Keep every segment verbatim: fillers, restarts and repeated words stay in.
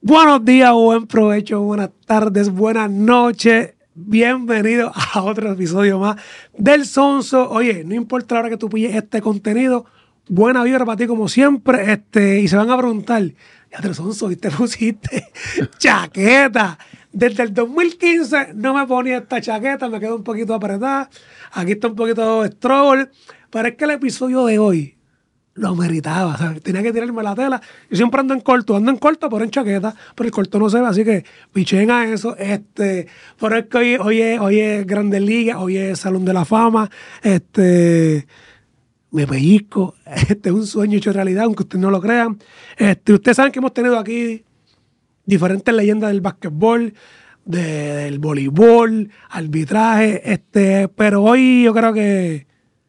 Buenos días, buen provecho, buenas tardes, buenas noches. Bienvenido a otro episodio más del Sonso. Oye, no importa la hora que tú pilles este contenido, buena vibra para ti como siempre. Este, y se van a preguntar, ya te Sonso, ¿y te pusiste chaqueta? Desde el dos mil quince no me ponía esta chaqueta, me quedó un poquito apretada. Aquí está un poquito de stroll. Pero es que el episodio de hoy lo meritaba, ¿sabes? Tenía que tirarme la tela. Yo siempre ando en corto, ando en corto, pero en chaqueta, pero el corto no se ve, así que pichen a eso. Este, pero es que hoy, hoy, es, hoy es Grandes Ligas, hoy es Salón de la Fama, este, me pellizco, este es un sueño hecho realidad, aunque ustedes no lo crean. Este, ustedes saben que hemos tenido aquí diferentes leyendas del básquetbol, de, del voleibol, arbitraje, este, pero hoy yo creo que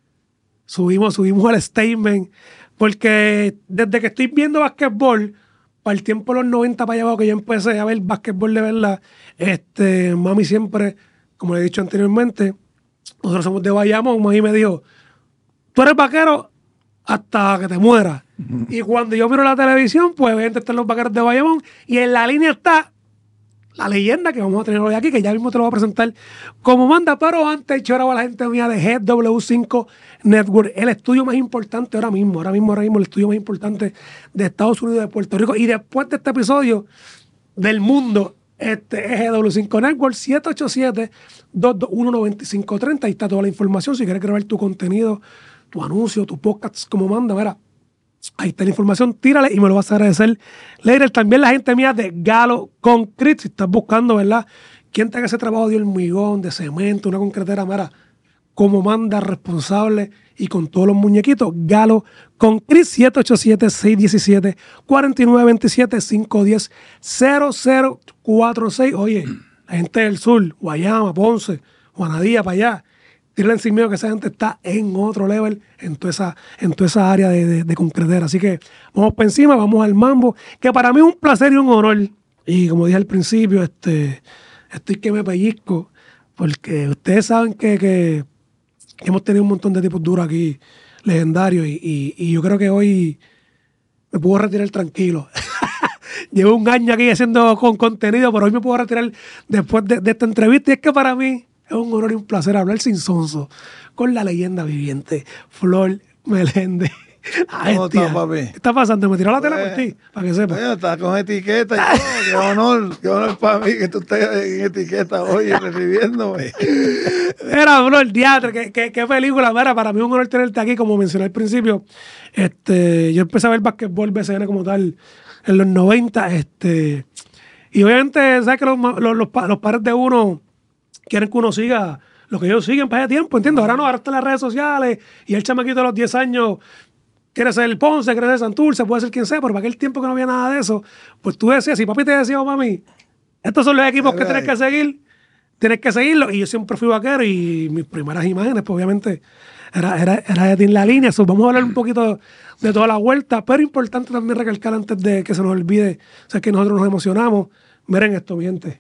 Subimos, subimos el statement, porque desde que estoy viendo básquetbol, para el tiempo de los noventa para allá abajo que yo empecé a ver básquetbol de verdad, este, mami siempre, como le he dicho anteriormente, nosotros somos de Bayamón, mami me dijo, tú eres vaquero hasta que te mueras. Uh-huh. Y cuando yo miro la televisión, pues obviamente están los vaqueros de Bayamón, y en la línea está la leyenda que vamos a tener hoy aquí, que ya mismo te lo voy a presentar como manda, pero antes yo ahora a la gente mía de G W cinco Network, el estudio más importante ahora mismo, ahora mismo, ahora mismo el estudio más importante de Estados Unidos y de Puerto Rico, y después de este episodio del mundo, este es G W cinco Network, siete ocho siete, dos dos uno, nueve cinco tres cero, ahí está toda la información, si quieres grabar tu contenido, tu anuncio, tu podcast como manda, mira, ahí está la información, tírale y me lo vas a agradecer later. También la gente mía de Galo Concrete, si estás buscando, ¿verdad? ¿Quién te haga ese trabajo de hormigón, de cemento, una concretera? Mira, como manda, responsable y con todos los muñequitos. Galo Concrete, siete ocho siete, seis uno siete, cuatro nueve dos siete, cinco uno cero, cero cero cuatro seis. Oye, la gente del sur, Guayama, Ponce, Juanadía, para allá. Tírale encima que esa gente está en otro level en toda esa, en toda esa área de, de, de concretera. Así que vamos para encima, vamos al mambo, que para mí es un placer y un honor. Y como dije al principio, este, estoy que me pellizco, porque ustedes saben que, que, que hemos tenido un montón de tipos duros aquí, legendarios, y, y, y yo creo que hoy me puedo retirar tranquilo. Llevo un año aquí haciendo con contenido, pero hoy me puedo retirar después de, de esta entrevista. Y es que para mí es un honor y un placer hablar sin sonso con la leyenda viviente, Flor Meléndez. ¿Cómo estás, papi? ¿Qué está pasando? Me tiró la tela pues, por ti, para que sepas. Bueno, estás con etiqueta y todo. Qué honor, qué honor para mí que tú estés en etiqueta hoy recibiéndome. Era, Flor, diatre, qué, qué, qué película. Mira, para mí es un honor tenerte aquí, como mencioné al principio. Este, yo empecé a ver básquetbol B C N como tal en los noventa. Este, y obviamente, ¿sabes que los, los, los, los padres de uno quieren que uno siga lo que ellos siguen para ese tiempo, ¿entiendes? Ahora no, ahora están las redes sociales y el chamaquito de los diez años quiere ser el Ponce, quiere ser Santurce, puede ser quien sea, pero para aquel tiempo que no había nada de eso, pues tú decías, si papi te decía, oh, mami, estos son los equipos que tienes que seguir, tienes que seguirlos, y yo siempre fui vaquero y mis primeras imágenes, pues obviamente, era, era, era de la línea. So, vamos a hablar un poquito de toda la vuelta, pero importante también recalcar antes de que se nos olvide, o sea, que nosotros nos emocionamos. Miren esto, mi gente.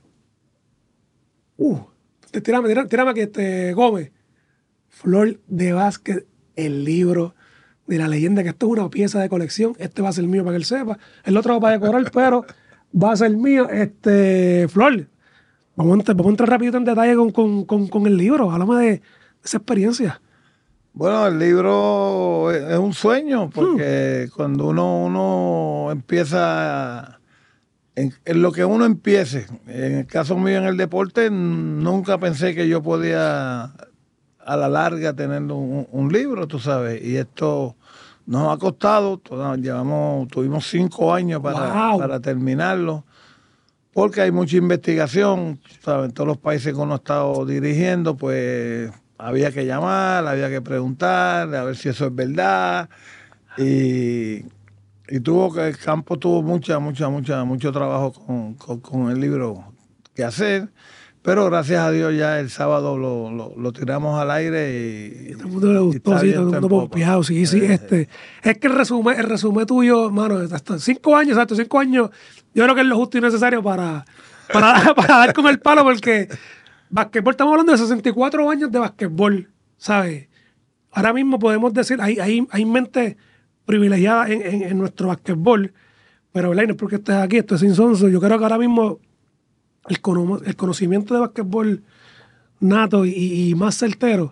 Uh. Tírame, tírame, tírame aquí, este, Gómez. Flor de Vázquez, el libro de la leyenda, que esto es una pieza de colección. Este va a ser mío para que él sepa. El otro va para decorar, pero va a ser mío. Este, Flor, vamos a, entrar, vamos a entrar rapidito en detalle con, con, con, con el libro. Háblame de esa experiencia. Bueno, el libro es un sueño, porque hmm. cuando uno, uno empieza... En, en lo que uno empiece, en el caso mío en el deporte, nunca pensé que yo podía a la larga tener un, un libro, tú sabes, y esto nos ha costado, llevamos, tuvimos cinco años para, wow. para terminarlo, porque hay mucha investigación, ¿sabes? En todos los países que uno ha estado dirigiendo, pues había que llamar, había que preguntar, a ver si eso es verdad, y... Y tuvo que el campo tuvo mucha, mucha, mucha, mucho trabajo con, con, con el libro que hacer, pero gracias a Dios ya el sábado lo, lo, lo tiramos al aire y, y todo el mundo le gustó, sí, todo el mundo pompeado, sí, sí, este, es que el resumen, el resumen tuyo, mano, hasta cinco años, hasta cinco años, yo creo que es lo justo y necesario para, para, para dar con el palo, porque basquetbol, estamos hablando de sesenta y cuatro años de basquetbol, ¿sabes? Ahora mismo podemos decir, hay, hay, hay mente privilegiada en, en, en nuestro basquetbol, Pero, ¿verdad? No es porque estés aquí, esto es insonso. Yo creo que ahora mismo el, cono el conocimiento de basquetbol nato y, y más certero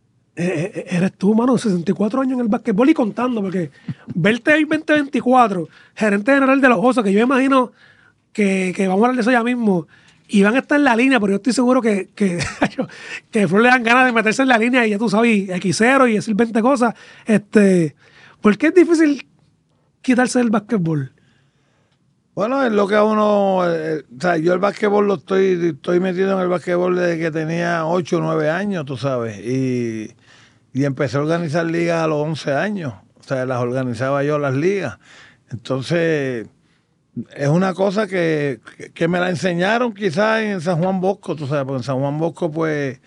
eh, eres tú, mano, sesenta y cuatro años en el basquetbol y contando, porque verte hoy veinte veinticuatro, gerente general de los Osos, que yo imagino que, que vamos a hablar de eso ya mismo, y van a estar en la línea, pero yo estoy seguro que, que, que Flor le dan ganas de meterse en la línea y ya tú sabes, equis cero y decir veinte cosas. Este, ¿por qué es difícil quitarse del basquetbol? Bueno, es lo que a uno, eh, o sea, yo el basquetbol lo estoy, estoy metido en el basquetbol desde que tenía ocho o nueve años, tú sabes, y, y empecé a organizar ligas a los once años, o sea, las organizaba yo las ligas. Entonces, es una cosa que, que, que me la enseñaron quizás en San Juan Bosco, tú sabes, porque en San Juan Bosco, pues,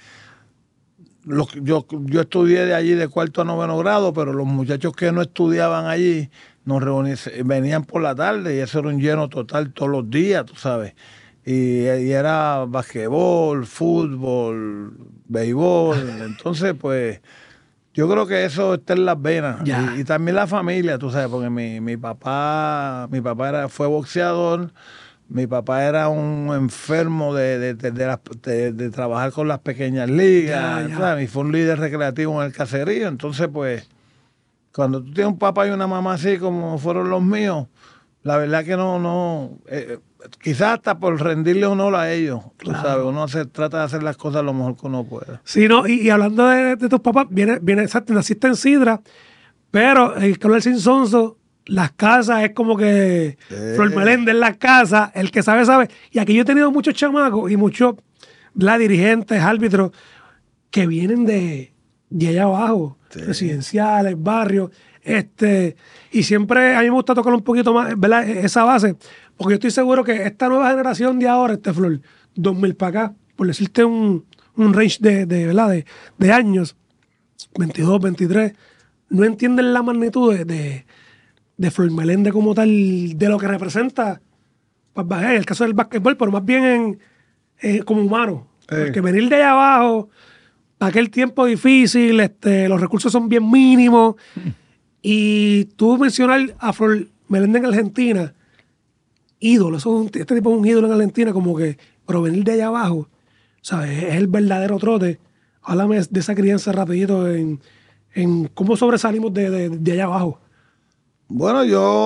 los, yo, yo estudié de allí de cuarto a noveno grado, pero los muchachos que no estudiaban allí nos reuníamos, venían por la tarde y eso era un lleno total todos los días, tú sabes. Y, y era basquetbol, fútbol, béisbol. Entonces, pues, yo creo que eso está en las venas. Y, y también la familia, tú sabes, porque mi, mi papá, mi papá era, fue boxeador. Mi papá era un enfermo de, de, de, de, la, de, de trabajar con las pequeñas ligas, ya, ya. Y fue un líder recreativo en el caserío. Entonces, pues, cuando tú tienes un papá y una mamá así como fueron los míos, la verdad que no, no, eh, quizás hasta por rendirle honor a ellos, tú claro. sabes, uno hace, trata de hacer las cosas lo mejor que uno pueda. Sí, no, y, y hablando de, de tus papás, viene, viene, exacto, naciste en Sidra, pero el que habla el sin sonso, las casas es como que sí. Flor Meléndez en las casas, el que sabe, sabe. Y aquí yo he tenido muchos chamacos y muchos la dirigentes, árbitros, que vienen de, de allá abajo, sí. residenciales, barrios, este, y siempre a mí me gusta tocar un poquito más, ¿verdad? Esa base, porque yo estoy seguro que esta nueva generación de ahora, este Flor, dos mil para acá, por decirte un, un range de, de, ¿verdad? De, de años, veintidós, veintitrés, no entienden la magnitud de, de de Flor Meléndez como tal, de lo que representa, pues, en el caso del basquetbol, pero más bien en, eh, como humano. Eh. Porque venir de allá abajo, aquel tiempo difícil, este, los recursos son bien mínimos, mm. y tú mencionar a Flor Meléndez en Argentina, ídolo, eso es un, este tipo es un ídolo en Argentina, como que, pero venir de allá abajo, ¿sabes? Es el verdadero trote. Háblame de esa crianza rapidito en, en cómo sobresalimos de, de, de allá abajo. Bueno,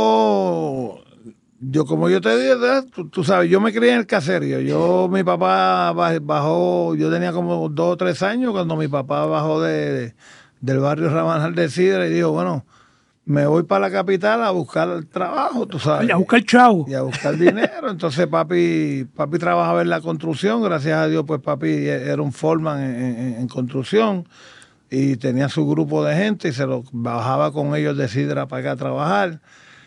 yo, yo como yo te dije, tú, tú sabes, yo me crié en el caserío. Yo, mi papá bajó, yo tenía como dos o tres años cuando mi papá bajó de, de, del barrio Rabanal de Sidra y dijo, bueno, me voy para la capital a buscar trabajo, tú sabes. Y a buscar chavo. Y a buscar dinero. Entonces papi, papi trabajaba en la construcción, gracias a Dios, pues papi era un foreman en, en, en construcción. Y tenía su grupo de gente y se lo bajaba con ellos de Sidra para acá a trabajar.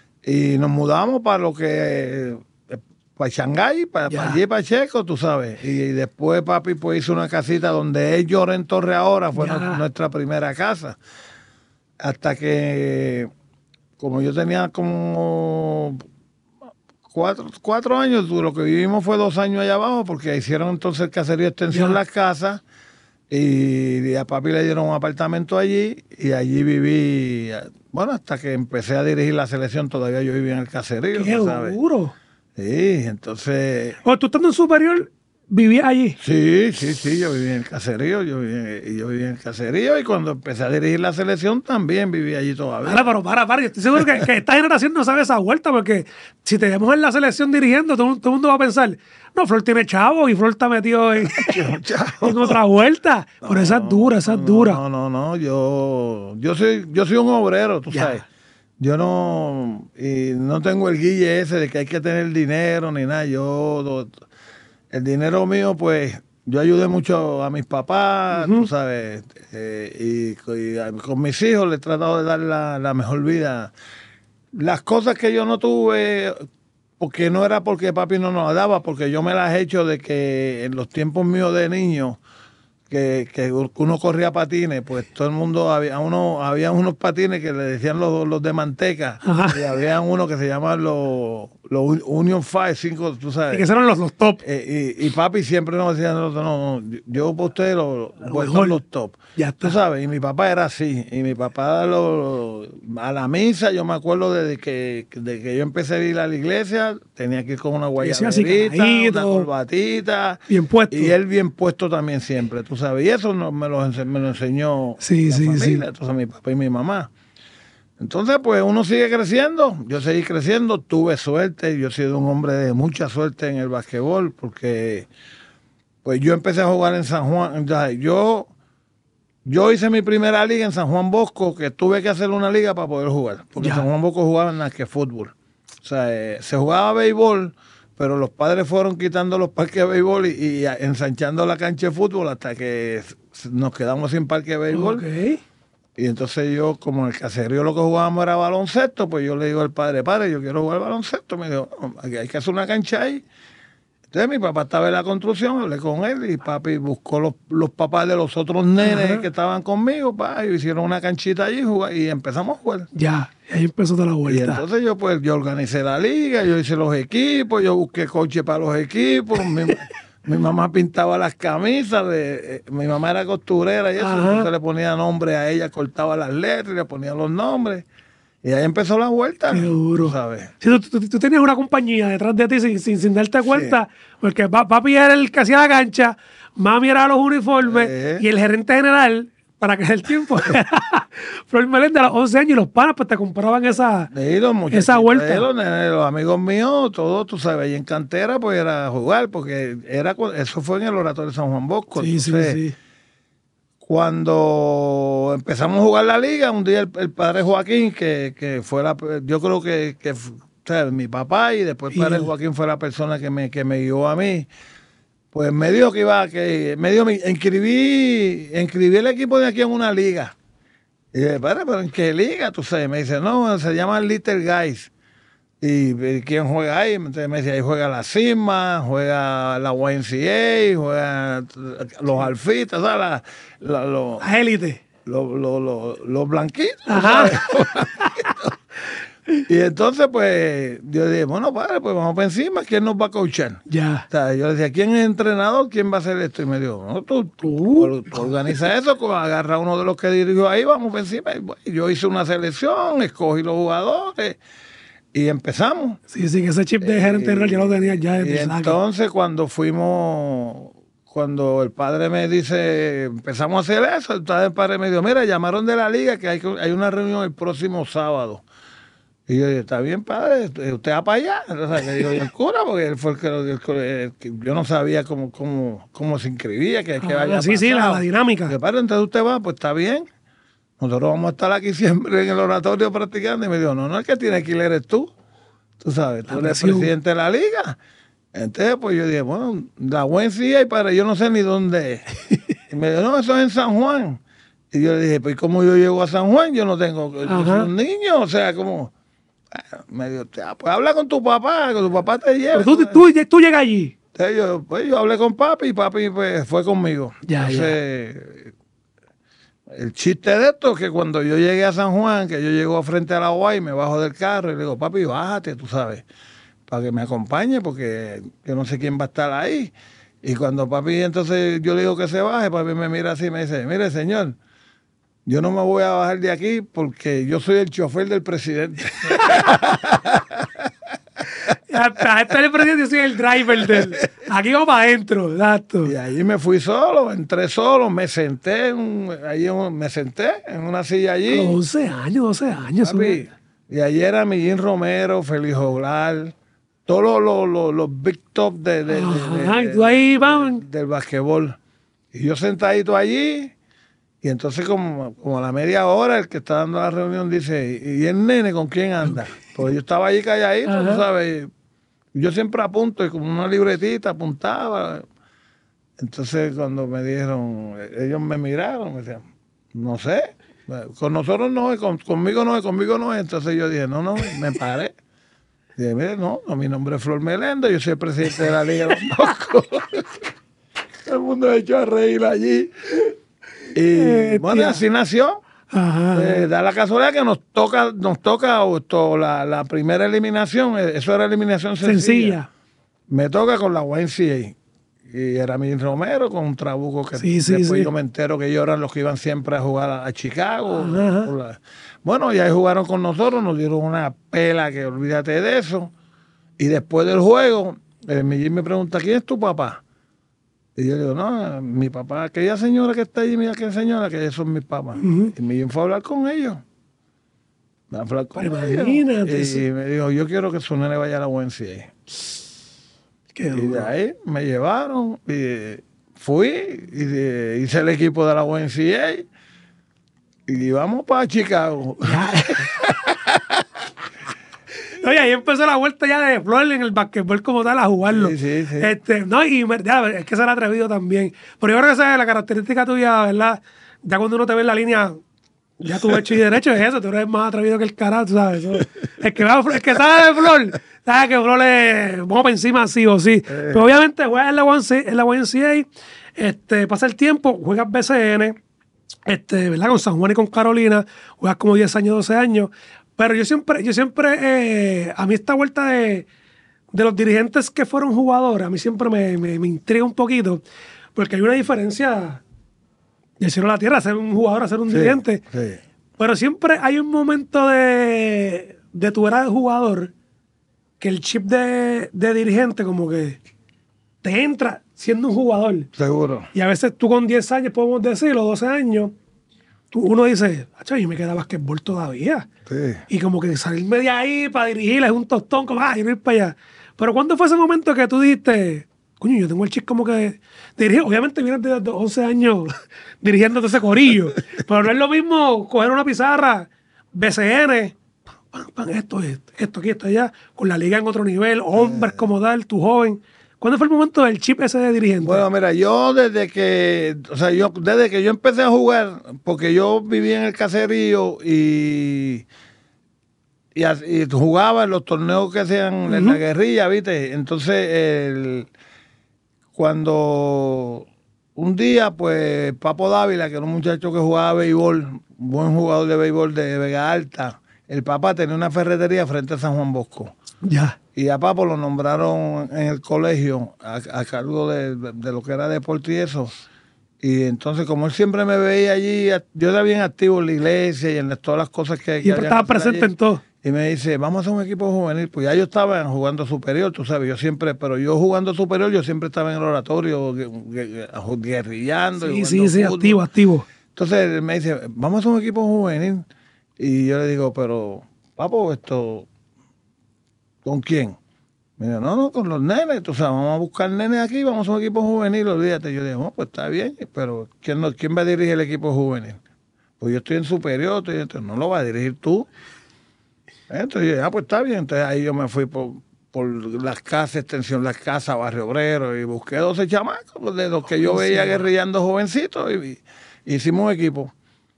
Y nos mudamos para lo que, para Shanghái, para, para allí, para Checo, tú sabes. Y, y después papi pues hizo una casita donde él llora en Torre ahora, fue yeah. nuestra primera casa. Hasta que, como yo tenía como cuatro, cuatro años, lo que vivimos fue dos años allá abajo, porque hicieron entonces el caserío extensión yeah. las casas. Y a papi le dieron un apartamento allí y allí viví, bueno, hasta que empecé a dirigir la selección, todavía yo vivía en el caserío. ¡Qué duro! Sí, entonces... ¿O tú estando en superior vivías allí? Sí, sí, sí, yo vivía en el caserío, yo vivía, yo vivía en el caserío y cuando empecé a dirigir la selección también viví allí todavía. Para, pero para, para, yo estoy seguro que, que esta generación no sabe esa vuelta, porque si te vemos en la selección dirigiendo, todo, todo el mundo va a pensar, no, Flor tiene chavo y Flor está metido en, en otra vuelta. No, pero esa es dura, esa es dura. No, no, no, yo, yo, soy, yo soy un obrero, tú ya. sabes. Yo no, y no tengo el guille ese de que hay que tener dinero ni nada. Yo... El dinero mío, pues, yo ayudé mucho a mis papás, uh-huh. tú sabes, eh, y, y a, con mis hijos les he tratado de dar la, la mejor vida. Las cosas que yo no tuve, porque no era porque papi no nos daba, porque yo me las he hecho de que en los tiempos míos de niño, que, que uno corría patines, pues todo el mundo, había uno había unos patines que le decían los, los de manteca, uh-huh. y había uno que se llamaban los, los Union Five, cinco, tú sabes. Y que eran los, los top. Eh, y, y papi siempre nos decía, no, no, no yo por ustedes los, voy con los top. Ya está. Tú sabes, y mi papá era así. Y mi papá lo, a la misa, yo me acuerdo desde que, de que yo empecé a ir a la iglesia, tenía que ir con una guayaberita, una corbatita. Bien puesto. Y él bien puesto también siempre, tú sabes. Y eso no, me, lo, me lo enseñó sí, la sí, familia, sí. entonces mi papá y mi mamá. Entonces, pues uno sigue creciendo, yo seguí creciendo, tuve suerte, yo he sido un hombre de mucha suerte en el basquetbol, porque pues yo empecé a jugar en San Juan, yo, yo hice mi primera liga en San Juan Bosco, que tuve que hacer una liga para poder jugar, porque ya. en San Juan Bosco jugaban más que fútbol, o sea, eh, se jugaba béisbol, pero los padres fueron quitando los parques de béisbol y, y ensanchando la cancha de fútbol hasta que nos quedamos sin parque de béisbol. Okay. Y entonces yo, como en el caserío lo que jugábamos era baloncesto, pues yo le digo al padre, padre, yo quiero jugar baloncesto. Me dijo, no, aquí hay que hacer una cancha ahí. Entonces mi papá estaba en la construcción, hablé con él y papi buscó los, los papás de los otros nenes Ajá. que estaban conmigo, pa, y hicieron una canchita allí y, y empezamos a jugar. Ya, y ahí empezó toda la vuelta. Y entonces yo pues yo organicé la liga, yo hice los equipos, yo busqué coche para los equipos. mi, Mi mamá pintaba las camisas, de, eh, mi mamá era costurera y eso, Ajá. entonces le ponía nombre a ella, cortaba las letras y le ponía los nombres. Y ahí empezó la vuelta. Qué duro. ¿Sabes? Sí, tú, tú, tú tenías una compañía detrás de ti sin, sin, sin darte cuenta, sí. porque papi era el que hacía la cancha, mami era los uniformes eh. y el gerente general, para que el tiempo era Flor Meléndez a los once años y los panas pues te compraban esa, sí, los esa vuelta. Los, los amigos míos, todos, tú sabes, ahí en cantera pues era jugar, porque era eso fue en el Oratorio de San Juan Bosco. Sí, Entonces, sí, sí. Cuando empezamos a jugar la liga, un día el, el padre Joaquín, que, que fue la, yo creo que, que o sea, mi papá y después el padre Joaquín fue la persona que me, que me guió a mí. Pues me dijo que iba, que me dijo, inscribí, inscribí el equipo de aquí en una liga. Y dije, padre, ¿pero en qué liga? Tú sabes, me dice, no, se llama Little Guys. Y, ¿y quién juega ahí? Entonces me dice, ahí juega la Sigma, juega la Y M C A, juega los alfitas, ¿sabes? La, la, los, la élite. Los, los, los, los blanquitos, Ajá. ¿sabes? Y entonces, pues, yo dije, bueno, padre, pues vamos para encima, ¿quién nos va a coachar? Ya. O sea, yo le decía, ¿quién es entrenador? ¿Quién va a hacer esto? Y me dijo, no, tú, tú, tú organiza eso, agarra a uno de los que dirigió ahí, vamos para encima. Y bueno, yo hice una selección, escogí los jugadores y empezamos. Sí, sí, que ese chip de gerente general ya lo tenía ya. Y entonces, cuando fuimos, cuando el padre me dice, empezamos a hacer eso, entonces el padre me dijo, mira, llamaron de la liga que hay, hay una reunión el próximo sábado. Y yo dije, está bien, padre, usted va para allá. O sea, le digo, y el cura, porque él fue el que, el, el, el, yo no sabía cómo, cómo, cómo se inscribía, que, que vaya ah, Sí, sí, la, la dinámica. Y padre, entonces usted va, pues está bien. Nosotros vamos a estar aquí siempre en el oratorio practicando. Y me dijo, no, no, el que tiene que ir eres tú. Tú sabes, tú eres el presidente de la liga. Entonces, pues yo dije, bueno, la buen sí hay, padre, yo no sé ni dónde es. Y me dijo, no, eso es en San Juan. Y yo le dije, pues ¿cómo yo llego a San Juan? Yo no tengo, yo soy un niño, o sea, como... Me dijo, pues habla con tu papá, que tu papá te lleve. Tú, tú, tú llegas allí. Entonces yo, pues yo hablé con papi y papi pues, fue conmigo. Ya, Entonces, ya. El chiste de esto es que cuando yo llegué a San Juan, que yo llego frente a la U A Y, me bajo del carro y le digo, papi, bájate, tú sabes, para que me acompañe, porque yo no sé quién va a estar ahí. Y cuando papi, entonces yo le digo que se baje, papi me mira así y me dice, mire, señor, yo no me voy a bajar de aquí porque yo soy el chofer del presidente. Hasta este es el presidente, yo soy el driver del... Aquí vamos para adentro, exacto. Y allí me fui solo, entré solo, me senté, en, allí me senté en una silla allí. A los once años, doce años. Papi, y allí era Millín Romero, Félix Joglar, todos los, los, los, los big top de, de, Ajá, de, de, tú ahí, de, vamos. de, del basquetbol. Y yo sentadito allí... Y entonces como, como a la media hora el que está dando la reunión dice, ¿y el nene con quién anda? Pues yo estaba allí calladito, tú sabes. Yo siempre apunto y como una libretita apuntaba. Entonces cuando me dijeron, ellos me miraron, me decían, no sé, con nosotros no, con, conmigo no, conmigo no. Entonces yo dije, no, no, me paré. Dije, mire, no, mi nombre es Flor Meléndez, yo soy el presidente de la Liga de los Moscos. El mundo me echó a reír allí. Y eh, bueno, tía. Así nació. Ajá. Eh, da la casualidad que nos toca, nos toca esto, la, la primera eliminación, eh, eso era eliminación sencilla. Sencilla. Me toca con la Y M C A. Y era mi Romero con un Trabuco que Sí, sí, después sí. yo me entero que ellos eran los que iban siempre a jugar a, a Chicago. Ajá. Por la- Bueno, y ahí jugaron con nosotros, nos dieron una pela que olvídate de eso. Y después del juego, eh, mi Jim me pregunta, ¿quién es tu papá? Y yo le digo, no, mi papá, aquella señora que está allí, mira aquella señora, que ellos son mis papás. Ujú. Y mi Jim fue a hablar con ellos. A hablar con Pero ellos. imagínate Y, eso. me dijo, yo quiero que su nene vaya a la Y M C A. Qué Y de duro. ahí me llevaron y fui y de- hice el equipo de la Y M C A y vamos para Chicago. Ya. Oye, ahí empezó la vuelta ya de Flor en el basquetbol como tal a jugarlo. Sí, sí, sí. Este, no, y me- ya, es que ser atrevido también. Pero yo creo que esa es la característica tuya, ¿verdad? Ya cuando uno te ve en la línea, ya tú hecho y derecho es eso, tú eres más atrevido que el carajo, tú sabes. Eso- el, que va, el que sabe de Flor, sabe que Flor es, vamos para encima sí o sí. Pero obviamente juegas en la Y M C A, en la Y M C A, este, pasa el tiempo, juegas B C N, este, ¿verdad? Con San Juan y con Carolina, juegas como diez años, doce años. Pero yo siempre, yo siempre, eh, a mí esta vuelta de, de los dirigentes que fueron jugadores, a mí siempre me, me, me intriga un poquito, porque hay una diferencia del cielo a la tierra, ser un jugador a ser un Sí, dirigente. sí. Pero siempre hay un momento de, de tu era de jugador que el chip de, de dirigente como que te entra siendo un jugador. Seguro. Y a veces tú con diez años, podemos decirlo, doce años, tú, uno dice, acho, yo me queda basquetbol todavía. Sí. Y como que salirme de ahí para dirigir es un tostón, como, ah, yo no ir para allá. Pero ¿cuándo fue ese momento que tú dijiste, coño, yo tengo el chip como que de dirigir? Obviamente vienes de de once años dirigiendo ese corillo, pero no es lo mismo coger una pizarra, B C N, pam, pam, esto, esto, esto aquí, esto allá, con la liga en otro nivel, hombres como tal, tu joven. ¿Cuándo fue el momento del chip ese de dirigente? Bueno, mira, yo desde que, o sea, yo desde que yo empecé a jugar, porque yo vivía en el caserío y, y, as- y jugaba en los torneos que hacían en la guerrilla, ¿viste? Entonces, el- cuando un día, pues, Papo Dávila, que era un muchacho que jugaba béisbol, un buen jugador de béisbol de Vega Alta, el papá tenía una ferretería frente a San Juan Bosco. Ya. Y a Papo lo nombraron en el colegio a, a cargo de, de- de lo que era deporte y eso. Y entonces, como él siempre me veía allí, yo era bien activo en la iglesia y en todas las cosas que... que Siempre había estaba que hacer presente allí. en todo. Y me dice, vamos a hacer un equipo juvenil. Pues ya yo estaba jugando superior, tú sabes, yo siempre, pero yo jugando superior, yo siempre estaba en el oratorio, gue- gue- gue- guerrillando. y Sí, sí, jugando sí, fútbol. activo, activo. Entonces él me dice, vamos a hacer un equipo juvenil. Y yo le digo, pero, papo, esto, ¿con quién? Me dijo, no, no, con los nenes, tú sabes, vamos a buscar nenes aquí, vamos a hacer un equipo juvenil, olvídate. Yo dije, no, pues está bien, pero ¿quién, no, ¿quién va a dirigir el equipo juvenil? Pues yo estoy en superior, estoy en- no lo vas a dirigir tú. Entonces yo dije, ah, pues está bien. Entonces ahí yo me fui por, por las casas, extensión las casas, Barrio Obrero, y busqué doce chamacos de los que yo veía guerrillando jovencitos, y, y hicimos un equipo.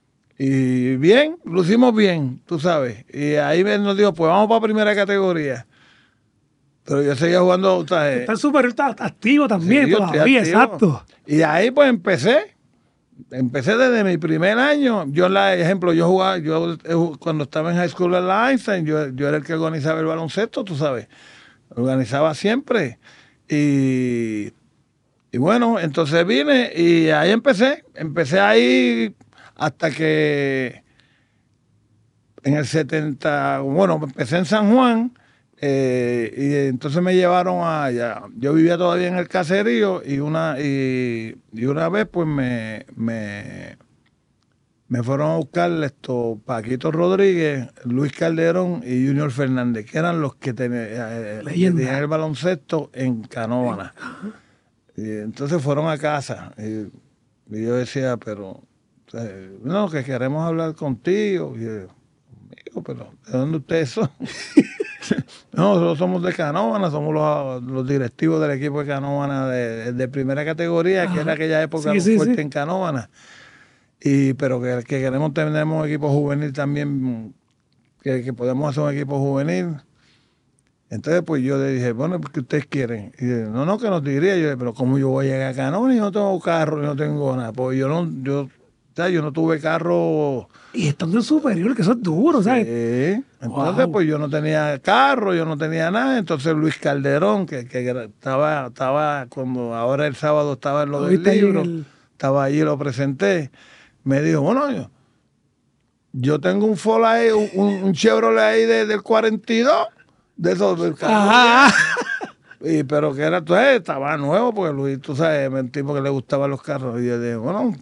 Y bien, lo hicimos bien, tú sabes. Y ahí él nos dijo, pues vamos para primera categoría. Pero yo seguía jugando, ¿sabes? Está súper está activo también Sí, yo estoy todavía, activo. exacto. Y ahí pues empecé. Empecé desde mi primer año. Yo, la ejemplo, yo jugaba, yo eh, cuando estaba en high school en la Einstein, yo, yo era el que organizaba el baloncesto, tú sabes. Organizaba siempre. Y, y bueno, entonces vine y ahí empecé. Empecé ahí hasta que en el setenta, bueno, empecé en San Juan. Eh, y entonces me llevaron allá. Yo vivía todavía en el caserío y una y, y una vez pues me, me, me fueron a buscar esto Paquito Rodríguez, Luis Calderón y Junior Fernández, que eran los que tenían eh, Leyenda. tenían el baloncesto en Canóvana. Y entonces fueron a casa y, y yo decía, pero eh, no, que queremos hablar contigo. Y yo, amigo, pero ¿de dónde ustedes son? No, nosotros somos de Canóvana, somos los, los directivos del equipo de Canóvana de, de primera categoría, Ajá. que era aquella época Sí, sí, fuerte sí. en Canóvana. Y, pero que, que queremos tener un equipo juvenil también, que, que podemos hacer un equipo juvenil. Entonces, pues yo le dije, bueno, ¿qué ustedes quieren? Y dice, no, no, que nos diría. Yo le dije, pero ¿cómo yo voy a llegar a Canóvana? Yo no tengo carro, yo no tengo nada. Pues yo no, yo sea, yo no tuve carro. Y estando en superior, que eso es duro, ¿sabes? Sí. Entonces, wow. Pues yo no tenía carro, yo no tenía nada. Entonces Luis Calderón, que, que estaba, estaba, cuando ahora el sábado estaba en lo del libro, el... estaba allí, lo presenté, me dijo, bueno, yo, yo tengo un Ford ahí, un, un Chevrolet ahí de, del cuarenta y dos, de esos del carro. Y, pero que era, entonces estaba nuevo, porque Luis, tú sabes, un tipo que le gustaban los carros. Y yo dije, bueno,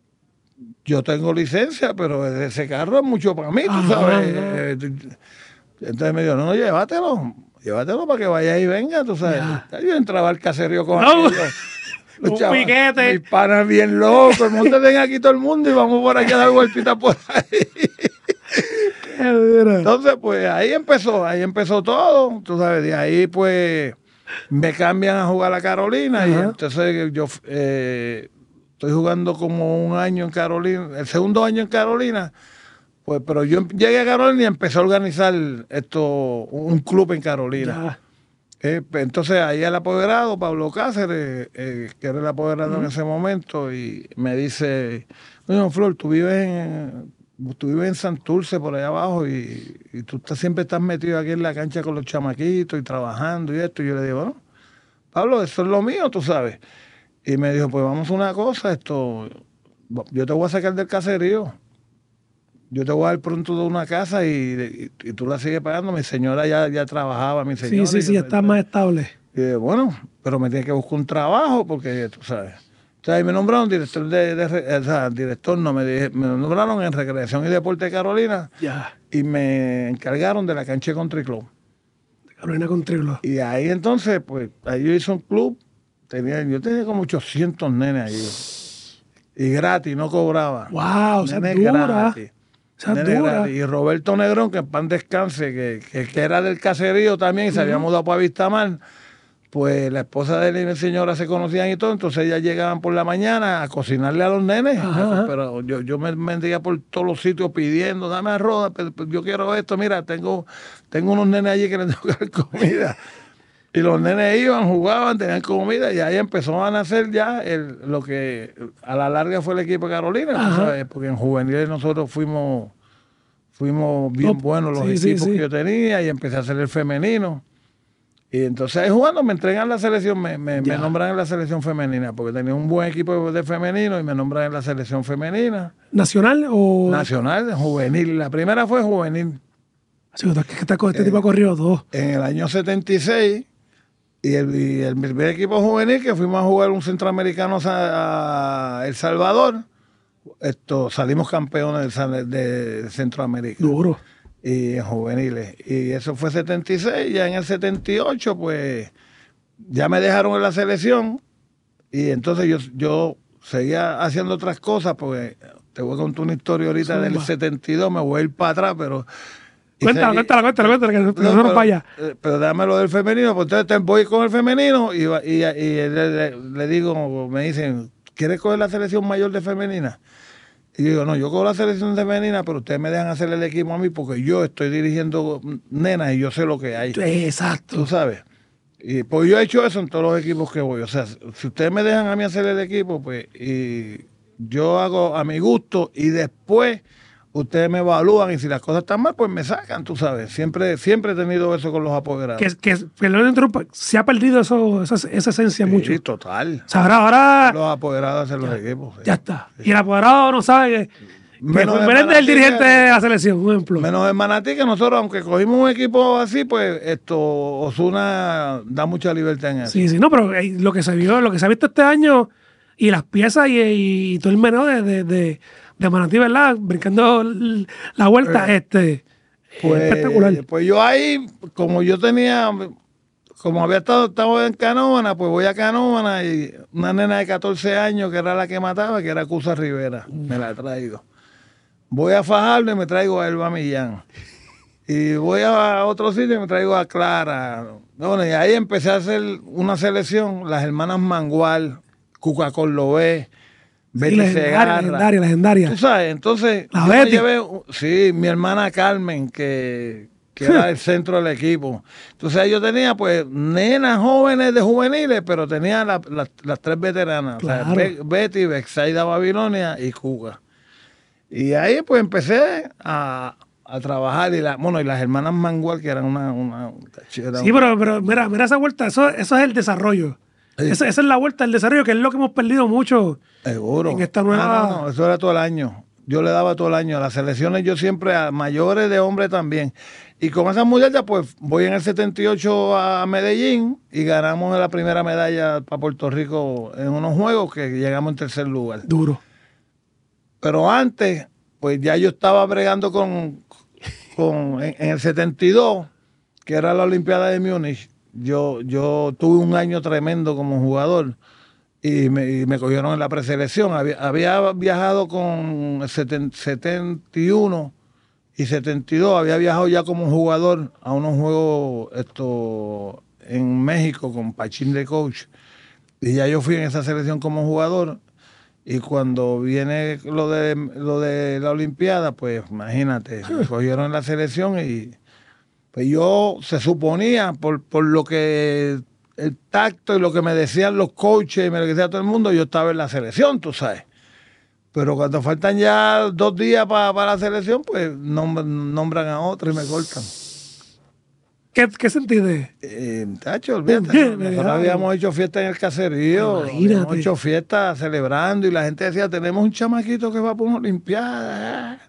yo tengo licencia, pero ese carro es mucho para mí, tú Ajá, sabes. No. Entonces me dijo, no, llévatelo, llévatelo para que vaya y venga, tú sabes. Ya. Yo entraba al caserío con no. aquellos, los un chavales, piquete. mis panas bien locos, el monte ven aquí todo el mundo y vamos por aquí a dar vueltitas por ahí. Entonces, pues ahí empezó, ahí empezó todo, tú sabes, de ahí pues me cambian a jugar a Carolina. Ajá. Y entonces yo... Eh, estoy jugando como un año en Carolina, el segundo año en Carolina, pues, pero yo llegué a Carolina y empecé a organizar esto, un club en Carolina. Eh, entonces ahí el apoderado, Pablo Cáceres, eh, que era el apoderado uh-huh. en ese momento, y me dice, no, Flor, tú vives en, tú vives en Santurce, por allá abajo, y, y tú estás, siempre estás metido aquí en la cancha con los chamaquitos y trabajando y esto. Y yo le digo, bueno, Pablo, eso es lo mío, tú sabes. Y me dijo, pues vamos a una cosa, esto, yo te voy a sacar del caserío, yo te voy a dar pronto de una casa y, y, y tú la sigues pagando. Mi señora ya, ya trabajaba, mi señora. Sí, sí, sí, ya está más estable. Y dije, bueno, pero me tienes que buscar un trabajo porque, tú sabes. Entonces ahí me nombraron director de, de, de o sea, director no, me, dije, me nombraron en Recreación y Deporte de Carolina. Ya. Y me encargaron de la cancha de Country Club. De Carolina Country Club. Y ahí entonces, pues, ahí yo hice un club. Tenía, yo tenía como ochocientos nenes ahí. Y gratis, no cobraba. ¡Wow! O sea, dura. Gratis. O sea, dura. Gratis. Y Roberto Negrón, que en pan descanse, que, que, que era del caserío también, y se uh-huh. había mudado para Vistamar, pues la esposa de él y mi señora se conocían y todo, entonces ellas llegaban por la mañana a cocinarle a los nenes. Ajá. Pero yo, yo me vendía por todos los sitios pidiendo, dame arroz, yo quiero esto, mira, tengo, tengo unos nenes allí que les tengo que dar comida. Y los nenes iban, jugaban, tenían comida y ahí empezó a nacer ya el, lo que a la larga fue el equipo de Carolina, ¿sabes? Porque en juveniles nosotros fuimos, fuimos bien oh, buenos los sí, equipos sí, sí. que yo tenía y empecé a hacer el femenino. Y entonces ahí jugando me entregan la selección, me, me, me nombran en la selección femenina, porque tenía un buen equipo de femenino y me nombran en la selección femenina. ¿Nacional o...? Nacional, juvenil. La primera fue juvenil. Así que este, este tipo ha corrido dos. En el año setenta y seis... Y el, y el primer equipo juvenil que fuimos a jugar un centroamericano a, a El Salvador, esto, salimos campeones de, de Centroamérica. Duro. Y en juveniles. Y eso fue setenta y seis, ya en el setenta y ocho, pues ya me dejaron en la selección. Y entonces yo, yo seguía haciendo otras cosas, porque te voy a contar una historia ahorita Zumba. Del setenta y dos, me voy a ir para atrás, pero... Cuéntala, cuéntala, cuéntala, cuéntala, que no, no, no nos vaya. Pero dame lo del femenino, pues entonces voy con el femenino y, y, y le, le, le digo, me dicen, ¿quieres coger la selección mayor de femenina? Y yo digo, no, yo cojo la selección de femenina, pero ustedes me dejan hacer el equipo a mí porque yo estoy dirigiendo nenas y yo sé lo que hay. Exacto. Tú sabes. Y pues yo he hecho eso en todos los equipos que voy. O sea, si ustedes me dejan a mí hacer el equipo, pues y yo hago a mi gusto y después... ustedes me evalúan y si las cosas están mal, pues me sacan, tú sabes. Siempre, siempre he tenido eso con los apoderados. Que, que, que se ha perdido eso, esa, esa esencia sí, mucho. Sí, total. O sea, ahora, ahora los apoderados hacen los equipos. Sí. Ya está. Sí. Y el apoderado no sabe que, menos que Menéndez es el dirigente que, de la selección, un ejemplo. Menos en Manatí, que nosotros, aunque cogimos un equipo así, pues esto Osuna da mucha libertad en eso. Sí, sí, no, pero lo que se vio, lo que se ha visto este año y las piezas y, y todo el menú de... de, de de Manatí, ¿verdad? Brincando la vuelta, eh, este pues, espectacular. Pues yo ahí, como yo tenía, como había estado, estaba en Canóvana, pues voy a Canóvana y una nena de catorce años que era la que mataba, que era Cusa Rivera, mm. me la he traído. Voy a Fajardo y me traigo a Elba Millán. Y voy a otro sitio y me traigo a Clara. Bueno, y ahí empecé a hacer una selección, las hermanas Mangual, Cuca Corlové, Betty sí, legendaria, legendaria, legendaria. Tú sabes, entonces, la yo Betty. Me llevé, sí, mi hermana Carmen, que, que era el centro del equipo. Entonces yo tenía, pues, nenas jóvenes de juveniles, pero tenía la, la, las tres veteranas. Claro. O sea, Be Betty, Bexaida Babilonia y Cuca. Y ahí pues empecé a, a trabajar. Y la, bueno, y las hermanas Mangual, que eran una... una era sí, pero, pero mira, mira esa vuelta, eso, eso es el desarrollo. Sí. Esa, esa es la vuelta del desarrollo, que es lo que hemos perdido mucho. Seguro. En esta nueva... Ah, no, no, eso era todo el año. Yo le daba todo el año. A las selecciones yo siempre, a mayores de hombres también. Y con esas muchachas, pues voy en el setenta y ocho a Medellín y ganamos la primera medalla para Puerto Rico en unos juegos que llegamos en tercer lugar. Duro. Pero antes, pues ya yo estaba bregando con, con en, en el setenta y dos, que era la Olimpiada de Múnich. Yo, yo tuve un año tremendo como jugador. Y me, y me cogieron en la preselección. Había, había viajado con el setenta y uno y setenta y dos, había viajado ya como jugador a unos juegos esto, en México con Pachín de coach. Y ya yo fui en esa selección como jugador. Y cuando viene lo de, lo de la Olimpiada, pues imagínate, me cogieron en la selección y pues yo se suponía, por, por lo que... el tacto y lo que me decían los coaches y me lo que decía todo el mundo, yo estaba en la selección, tú sabes. Pero cuando faltan ya dos días para pa la selección, pues nombran, nombran a otro y me cortan. ¿Qué, qué sentiste? Eh, tacho, olvídate. Nosotros habíamos hecho fiesta en el caserío, habíamos hecho fiesta celebrando y la gente decía, tenemos un chamaquito que va por una olimpiada.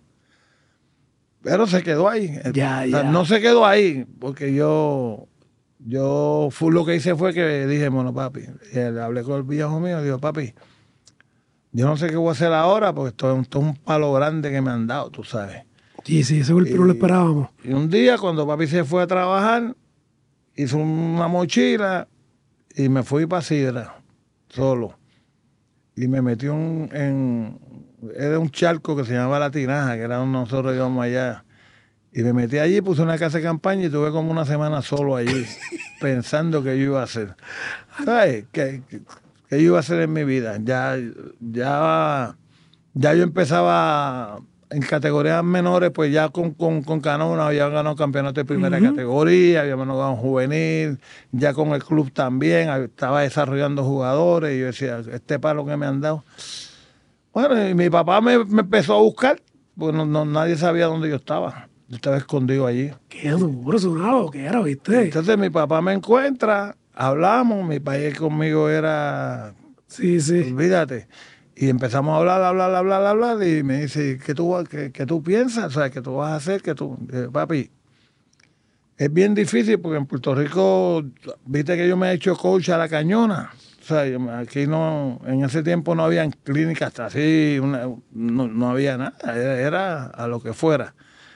Pero se quedó ahí. Ya, o sea, ya. no se quedó ahí, porque yo... Yo fue, lo que hice fue que dije, bueno, papi, le hablé con el viejo mío, digo, papi, yo no sé qué voy a hacer ahora porque esto, esto es un palo grande que me han dado, tú sabes. Sí, sí, ese golpe no lo esperábamos. Y un día cuando papi se fue a trabajar, hizo una mochila y me fui para Sidra, solo. Y me metió en, en era un charco que se llamaba La Tinaja, que era donde nosotros íbamos allá. Y me metí allí, puse una casa de campaña y tuve como una semana solo allí, pensando que yo iba a hacer. ¿Sabes? ¿Qué, qué, qué yo iba a hacer en mi vida? Ya, ya, ya yo empezaba en categorías menores, pues ya con, con, con Canona había ganado campeonato de primera uh-huh. categoría, había ganado juvenil, ya con el club también, estaba desarrollando jugadores y yo decía, este palo que me han dado. Bueno, y mi papá me, me empezó a buscar, porque no, no, nadie sabía dónde yo estaba. Yo estaba escondido allí. Qué duro sonado, ¿qué era, viste? Entonces mi papá me encuentra, hablamos, mi país conmigo era... Sí, sí. Olvídate. Y empezamos a hablar, hablar, hablar, hablar, y me dice, ¿qué tú, qué, qué tú piensas? O sea, ¿qué tú vas a hacer? ¿Qué tú? Dije, papi, es bien difícil porque en Puerto Rico, viste que yo me he hecho coach a la cañona. O sea, yo, aquí no, en ese tiempo no habían clínicas así, una, no, no había nada, era, era a lo que fuera.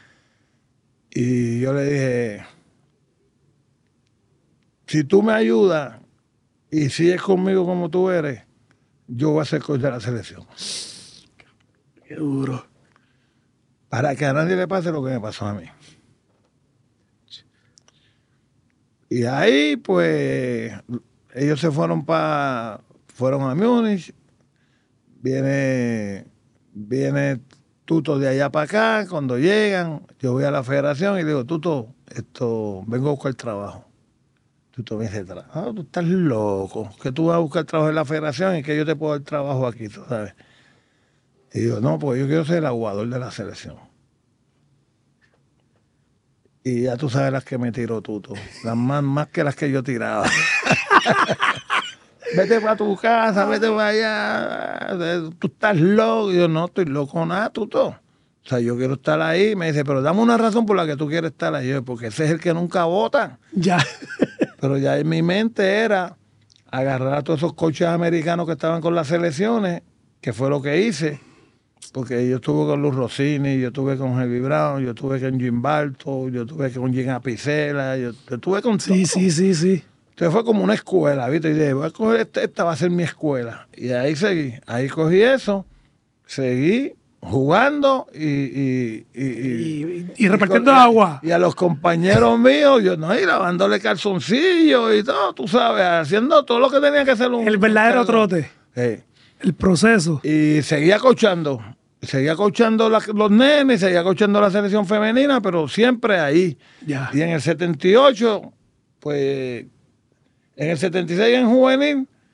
Y yo le dije, si tú me ayudas y sigues conmigo como tú eres, yo voy a ser coach de la selección. Qué duro. Para que a nadie le pase lo que me pasó a mí. Y ahí, pues, ellos se fueron para, fueron a Múnich, viene, viene Tuto de allá para acá, cuando llegan, yo voy a la federación y le digo, Tuto, esto, vengo a buscar trabajo. Tuto me dice, ah, tú estás loco, que tú vas a buscar trabajo en la federación y que yo te puedo dar trabajo aquí, tú sabes. Y digo, no, pues yo quiero ser el aguador de la selección. Y ya tú sabes las que me tiró Tuto, las más, más que las que yo tiraba. Vete para tu casa, vete para allá, tú estás loco. Y yo, no, estoy loco nada, Tuto. O sea, yo quiero estar ahí. Me dice, pero dame una razón por la que tú quieres estar ahí. Yo, porque ese es el que nunca vota. Ya. Pero ya en mi mente era agarrar a todos esos coaches americanos que estaban con las selecciones, que fue lo que hice. Porque yo estuve con Luz Rossini, yo estuve con Heavy Brown, yo estuve con Jim Barto, yo estuve con Jim Apicella, yo estuve con Sí, todo. sí, sí, sí. Entonces fue como una escuela, ¿viste? Y dije, voy a coger esta, esta va a ser mi escuela. Y ahí seguí, ahí cogí eso, seguí jugando y... Y, y, y, y, y repartiendo y con, agua. Y a los compañeros míos, yo no, y lavándole calzoncillos y todo, tú sabes, haciendo todo lo que tenía que hacer un... El verdadero un trote. Sí. El proceso. Y seguía coachando. Seguía coachando la, los nenes, seguía coachando la selección femenina, pero siempre ahí. Ya. Y en el setenta y ocho, pues... En el setenta y seis en juvenil,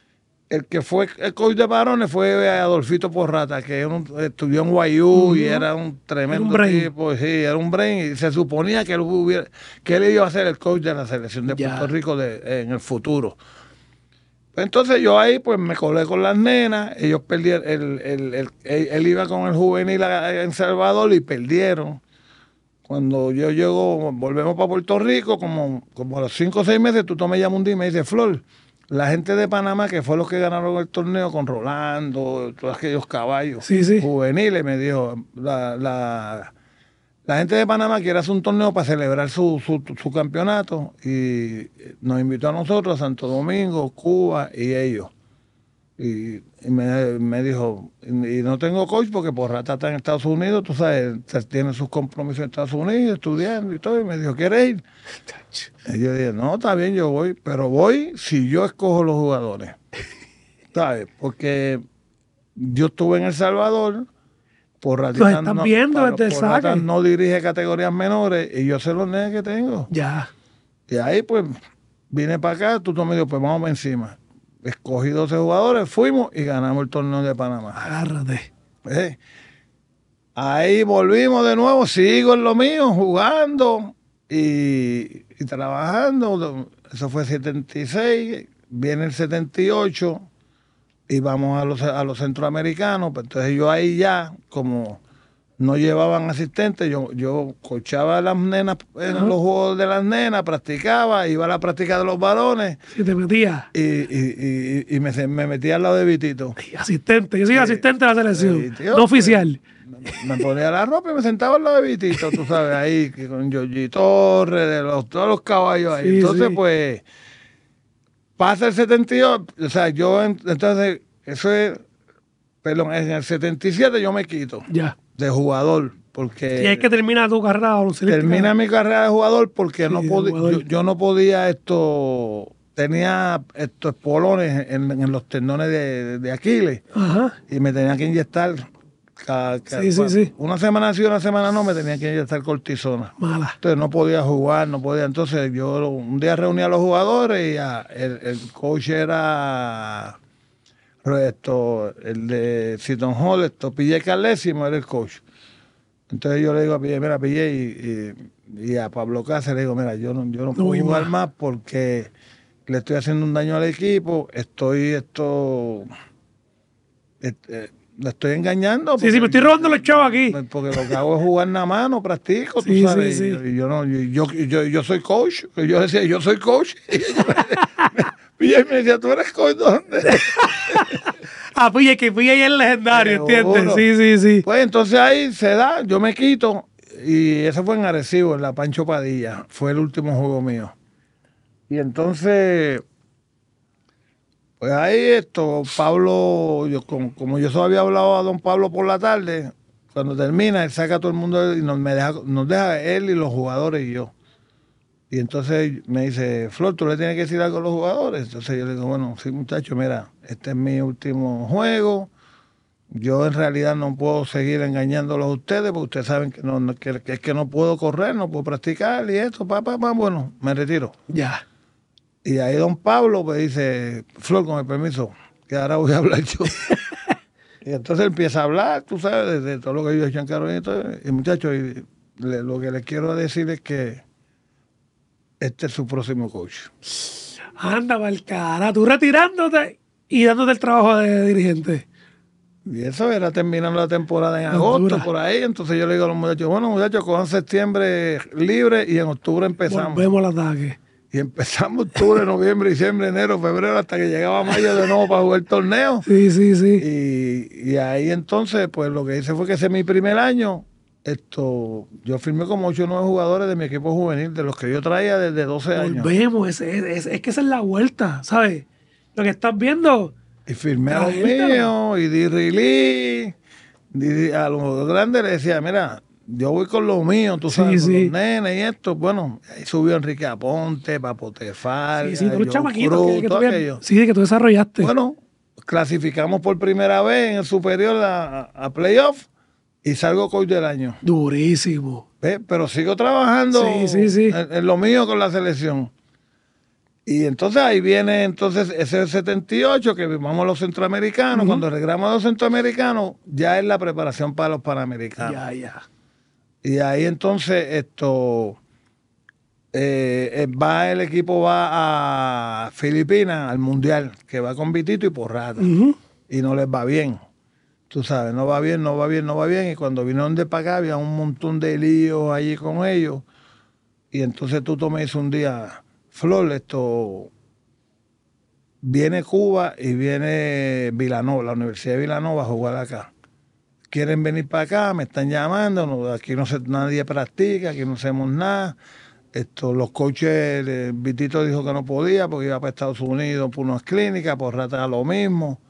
el que fue el coach de varones fue Adolfito Porrata, que era un, estudió en Guayú uh-huh. y era un tremendo era un tipo, sí, era un brain, y se suponía que él, hubiera, que él iba a ser el coach de la selección de Puerto yeah. Rico de, en el futuro. Entonces yo ahí pues me colé con las nenas, ellos perdieron, él, él, él, él, él iba con el juvenil en Salvador y perdieron. Cuando yo llego, volvemos para Puerto Rico, como, como a los cinco o seis meses, tú me llamas un día y me dices, Flor, la gente de Panamá, que fue los que ganaron el torneo con Rolando, todos aquellos caballos sí, sí. juveniles, me dijo, la, la, la gente de Panamá quiere hacer un torneo para celebrar su, su, su campeonato y nos invitó a nosotros, a Santo Domingo, Cuba y ellos. Y, y me, me dijo, y no tengo coach porque Porrata está en Estados Unidos, tú sabes, tiene sus compromisos en Estados Unidos, estudiando y todo, y me dijo, ¿quieres ir? Y yo dije, no, está bien, yo voy, pero voy si yo escojo los jugadores, ¿sabes? Porque yo estuve en El Salvador, Porrata no, viendo desde Porrata no dirige categorías menores y yo sé los nenes que tengo. Ya. Y ahí pues vine para acá, tú me dijo, pues vamos encima. Escogí doce jugadores, fuimos y ganamos el torneo de Panamá. Agárrate. ¿Eh? Ahí volvimos de nuevo, sigo en lo mío, jugando y, y trabajando. Eso fue setenta y seis, viene el setenta y ocho y vamos a los, a los centroamericanos. Pues entonces yo ahí ya, como no llevaban asistentes, yo, yo coachaba a las nenas en uh-huh. los juegos de las nenas, practicaba, iba a la práctica de los varones. ¿Y te metía? Y, y, y, y me, me metía al lado de Vitito. Ay, asistente, yo soy eh, asistente de la selección, eh, tío, no oficial. Me, me ponía la ropa y me sentaba al lado de Vitito, tú sabes, ahí con Georgie Torres, de los, todos los caballos ahí. Sí, entonces, sí. pues, pasa el setenta y ocho, o sea, yo, entonces, eso es, perdón, en el setenta y siete yo me quito. Ya. De jugador, porque... Y es que termina tu carrera baloncelística. Termina mi carrera de jugador porque sí, no podía, yo, yo no podía esto, tenía estos espolones en, en los tendones de, de Aquiles. Ajá. Y me tenía que inyectar, cada, cada, sí, sí, sí. una semana sí, una semana no, me tenía que inyectar cortisona. Mala. Entonces no podía jugar, no podía. Entonces yo un día reuní a los jugadores y a, el, el coach era... Esto, el de Seton Hall, esto, Pillé Carlésimo era el coach. Entonces yo le digo a Pillé, mira, Pillé, y, y, y a Pablo Cáceres le digo, mira, yo no, yo no puedo no, jugar más porque le estoy haciendo un daño al equipo, estoy esto, este, le estoy engañando. Sí, sí, me estoy robando los chavos aquí. Porque lo que hago es jugar nada más, no practico, sí, tú sabes. Sí, sí. Y yo, no, yo, yo, yo, yo soy coach. Yo decía, yo soy coach. Y él me decía, ¿tú eres coach dónde? Ah, Pille, que Pille ahí es legendario, ¿entiendes? Sí, sí, sí. Pues entonces ahí se da, yo me quito. Y eso fue en Arecibo, en la Pancho Padilla. Fue el último juego mío. Y entonces, pues ahí esto, Pablo, yo, como, como yo solo había hablado a don Pablo por la tarde, cuando termina, él saca a todo el mundo y nos, me deja, nos deja él y los jugadores y yo. Y entonces me dice, Flor, tú le tienes que decir algo a los jugadores. Entonces yo le digo, bueno, sí, muchachos, mira, este es mi último juego. Yo en realidad no puedo seguir engañándolos a ustedes porque ustedes saben que, no, que, que es que no puedo correr, no puedo practicar y esto, pa, pa, pa. Bueno, me retiro. Ya. Y ahí don Pablo me dice, Flor, con el permiso, que ahora voy a hablar yo. Y entonces empieza a hablar, tú sabes, de, de todo lo que yo he hecho en Carolina y todo. Y muchachos, y le, lo que les quiero decir es que este es su próximo coach. Anda, Valcara, tú retirándote y dándote el trabajo de dirigente. Y eso era terminando la temporada en agosto, Dura. por ahí. Entonces yo le digo a los muchachos, bueno, muchachos, cojan septiembre libre y en octubre empezamos. Volvemos al ataque. Y empezamos octubre, noviembre, diciembre, enero, febrero, hasta que llegaba mayo de nuevo para jugar el torneo. Sí, sí, sí. Y, y ahí entonces, pues lo que hice fue que ese es mi primer año. Esto, yo firmé como ocho o nueve jugadores de mi equipo juvenil, de los que yo traía desde doce años. Volvemos, es, es, es, es que esa es la vuelta, ¿sabes? Lo que estás viendo. Y firmé a los míos, y di release, di, a los grandes les decía, mira, yo voy con los míos, tú sabes, sí, con sí. los nenes y esto. Bueno, ahí subió Enrique Aponte, Papote Farga, sí, sí, John chamaquitos Cruz, que, que todo tú, aquello. Sí, que tú desarrollaste. Bueno, clasificamos por primera vez en el superior a, a playoff. Y salgo coach del año. Durísimo. ¿Ves? Pero sigo trabajando sí, sí, sí. En, en lo mío con la selección. Y entonces ahí viene entonces ese setenta y ocho que vamos a los centroamericanos. Uh-huh. Cuando regresamos a los centroamericanos, ya es la preparación para los panamericanos. Ya, ya. Y ahí entonces esto eh, va el equipo va a Filipinas al mundial, que va con Vitito y Porrata. Uh-huh. Y no les va bien. Tú sabes, no va bien, no va bien, no va bien. Y cuando vinieron de para acá había un montón de líos allí con ellos. Y entonces Tuto me hizo un día, Flor, esto viene Cuba y viene Vilanova, la Universidad de Vilanova a jugar acá. Quieren venir para acá, me están llamando, no, aquí no se, nadie practica, aquí no hacemos nada. Esto, los coaches, el Vitito dijo que no podía porque iba para Estados Unidos por unas clínicas, por Rata lo mismo.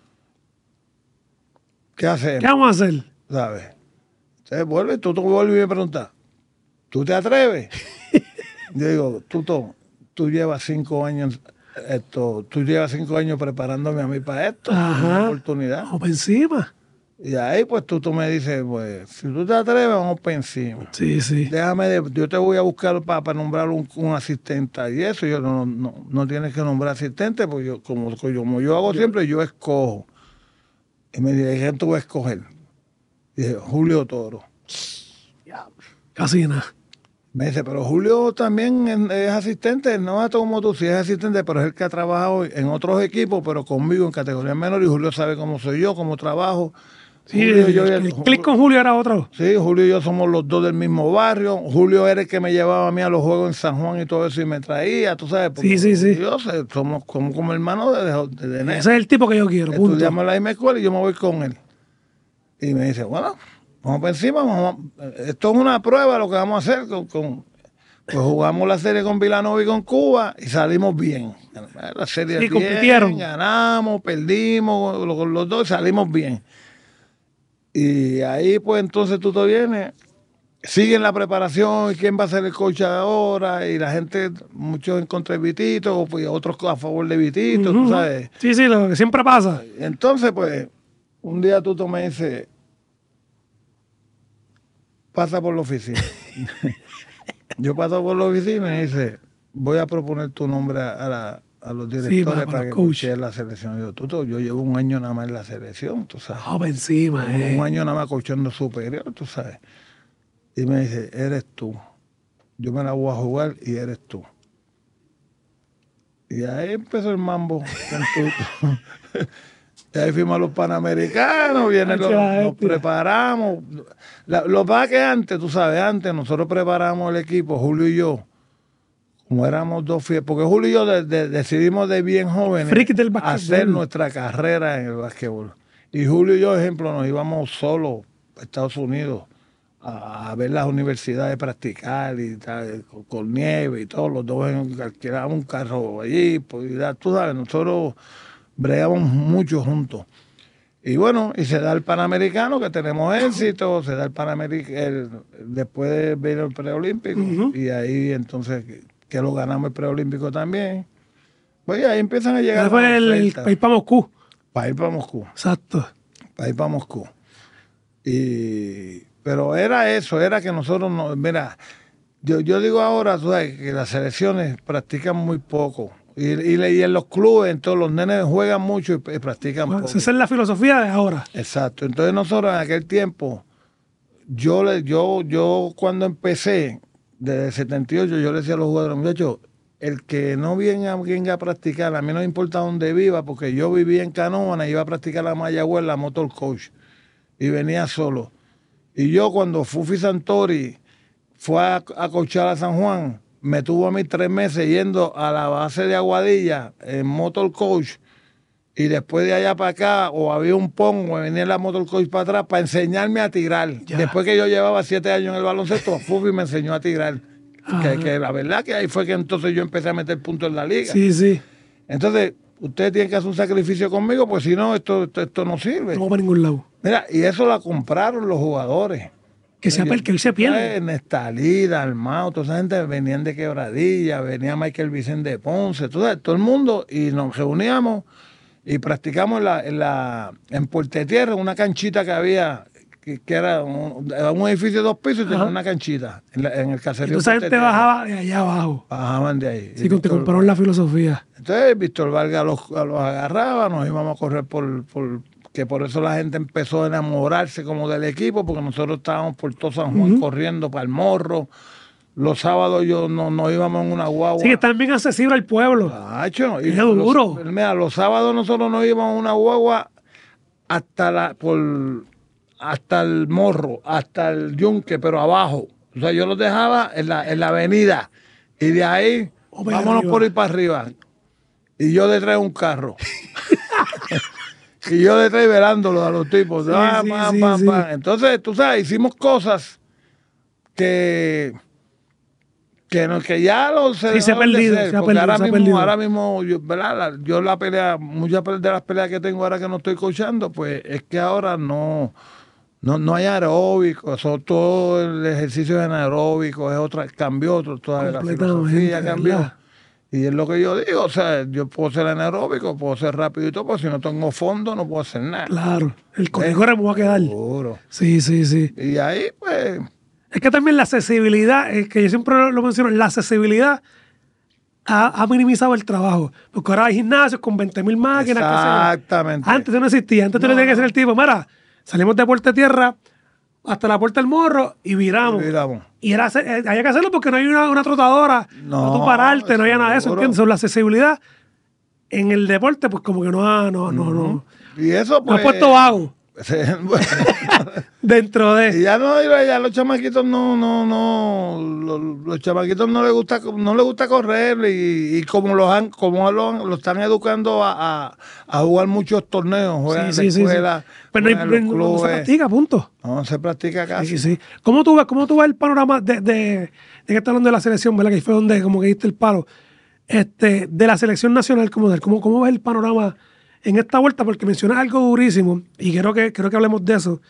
¿Qué hacemos? ¿Qué vamos a hacer? ¿Sabes? Entonces vuelve, Tuto vuelve y me pregunta, ¿tú te atreves? Yo digo, Tuto, tú llevas cinco años, esto, tú llevas cinco años preparándome a mí para esto, una oportunidad. Vamos para encima. Y ahí pues Tuto me dice, pues, si tú te atreves, vamos para encima. Sí, sí. Déjame, de, yo te voy a buscar para, para nombrar un, un asistente. Y eso, yo no, no, no tienes que nombrar asistente, porque yo, como, como yo hago siempre, yo escojo. Y me dice, ¿quién tú vas a escoger? Y dije, Julio Toro. Casi nada. Me dice, pero Julio también es asistente, no es como tú, sí es asistente, pero es el que ha trabajado en otros equipos, pero conmigo en categoría menor, y Julio sabe cómo soy yo, cómo trabajo. Sí, Julio, el, yo, el, el clic con Julio era otro. Sí, Julio y yo somos los dos del mismo barrio. Julio era el que me llevaba a mí a los juegos en San Juan y todo eso y me traía, tú sabes. Sí, sí, sí. Yo sé, somos como, como hermanos de, de, de, de Ese es el tipo que yo quiero, punto. Estudiamos en la misma escuela y yo me voy con él. Y me dice, bueno, vamos para encima, vamos a, esto es una prueba lo que vamos a hacer. Con, con, pues jugamos la serie con Vilanova y con Cuba y salimos bien. La serie sí, bien, compitieron. Ganamos, perdimos, los, los dos salimos bien. Y ahí pues entonces tú te vienes, siguen la preparación, quién va a ser el coach ahora, y la gente, muchos en contra de Vitito, pues otros a favor de Vitito, uh-huh. tú sabes. Sí, sí, lo que siempre pasa. Entonces pues, un día tú me dices, pasa por la oficina. Yo paso por la oficina y dice, voy a proponer tu nombre a, la, a los directores sí, para, para que coaches la selección. Yo, tú, yo llevo un año nada más en la selección, tú sabes. Oh, encima, un, eh. un año nada más coachando superior, tú sabes. Y me dice, eres tú. Yo me la voy a jugar y eres tú. Y ahí empezó el mambo. Y ahí fuimos a los Panamericanos, viene los, nos preparamos. La, lo que pasa es que antes, tú sabes, antes nosotros preparamos el equipo, Julio y yo, como éramos dos fieles, porque Julio y yo de, de, decidimos de bien jóvenes hacer nuestra carrera en el básquetbol. Y Julio y yo, ejemplo, nos íbamos solos a Estados Unidos a, a ver las universidades practicar y tal, con, con nieve y todo, los dos alquilábamos un carro allí, pues, tú sabes, nosotros bregamos mucho juntos. Y bueno, y se da el Panamericano, que tenemos éxito, se da el Panamericano, después de ver el preolímpico, uh-huh. y ahí entonces que, que lo ganamos el preolímpico también. Pues ahí empiezan a llegar. Fue el, el, para ir para Moscú. Para ir para Moscú. Exacto. Para ir para Moscú. Y, pero era eso, era que nosotros, no, mira, yo, yo digo ahora, tú sabes, que las selecciones practican muy poco. Y, y, y en los clubes, entonces los nenes juegan mucho y, y practican bueno, poco. Esa es la filosofía de ahora. Exacto. Entonces nosotros en aquel tiempo, yo le, yo, yo cuando empecé, desde el setenta y ocho, yo le decía a los jugadores, muchachos, el que no venga, venga a practicar, a mí no me importa dónde viva, porque yo vivía en Canóvana y iba a practicar la Mayagüez, la Motor Coach, y venía solo. Y yo cuando Fufi Santori fue a, a coachar a San Juan, me tuvo a mí tres meses yendo a la base de Aguadilla en Motor Coach, y después de allá para acá, o había un pon, o venía la Motor Coach para atrás, para enseñarme a tirar. Ya. Después que yo llevaba siete años en el baloncesto, Fufi me enseñó a tirar. Que, que la verdad que ahí fue que entonces yo empecé a meter puntos en la liga. Sí, sí. Entonces, ustedes tienen que hacer un sacrificio conmigo, pues si no, esto, esto, esto no sirve. No va para ningún lado. Mira, y eso la compraron los jugadores. Que se, que él se pierde. Nestalí, Dalmau, toda esa gente venían de Quebradilla, venía Michael Vicente de Ponce, todo, todo el mundo, y nos reuníamos y practicamos en la, en la en Puerto Tierra, una canchita que había, que, que era un, un edificio de dos pisos y tenía una canchita en, la, en el caserío. Y esa gente bajaba de allá abajo. Bajaban de ahí. Sí, te compraron la filosofía. Entonces Víctor Vargas los, los agarraba, nos íbamos a correr por, por... que por eso la gente empezó a enamorarse como del equipo, porque nosotros estábamos por todo San Juan uh-huh. corriendo para el Morro. Los sábados yo no, no íbamos en una guagua. Sí, que están bien accesibles al pueblo. Cacho, y es duro. Los, mira, los sábados nosotros no íbamos en una guagua hasta la por hasta el Morro, hasta el Yunque, pero abajo. O sea, yo los dejaba en la, en la avenida. Y de ahí, oh, vámonos arriba. Por ir para arriba. Y yo detrás de un carro. Y yo detrás velándolo a los tipos. Sí, ah, sí, pam, sí, pam, sí. Pam. Entonces, tú sabes, hicimos cosas que... Que, no, que ya lo se, sí, se ha perdido, ser, se ha perdido, ahora, se ha mismo, perdido. ahora mismo, yo, ¿verdad? yo la pelea, muchas de las peleas que tengo ahora que no estoy coachando, pues es que ahora no, no, no hay aeróbico, eso, todo el ejercicio es anaeróbico, es otra, cambió otro, toda la filosofía cambió. ¿Verdad? Y es lo que yo digo, o sea, yo puedo ser anaeróbico, puedo ser rápido y todo, pero si no tengo fondo no puedo hacer nada. Claro, el corre me va a quedar. Seguro. Sí, sí, sí. Y ahí, pues... Es que también la accesibilidad, es que yo siempre lo menciono, la accesibilidad ha, ha minimizado el trabajo. Porque ahora hay gimnasios con veinte mil máquinas. Exactamente. Que se, antes no existía. Antes no, tú le tenías que hacer el tipo, mira, salimos de Puerta Tierra hasta la Puerta del Morro y viramos. Y viramos. Y era, había que hacerlo porque no hay una, una trotadora no, para tú pararte, no había nada de eso, ¿entiendes? Sobre la accesibilidad en el deporte, pues como que no ha, no, no, no, y eso, pues, no ha puesto vago. Bueno, dentro de y ya no ya los chamaquitos no no no los, los chamaquitos no les gusta no les gusta correr y, y como los han como lo, lo están educando a, a, a jugar muchos torneos juegan sí, en sí, la escuela sí, sí. Pero no, no, no se practica, punto. No se practica casi. Sí, sí. ¿Cómo tú ves cómo tú ves el panorama de, de, de que está hablando de la selección, verdad? Que fue donde como que diste el palo este de la selección nacional como del cómo cómo ves el panorama en esta vuelta? Porque mencionas algo durísimo y quiero que, quiero que hablemos de eso.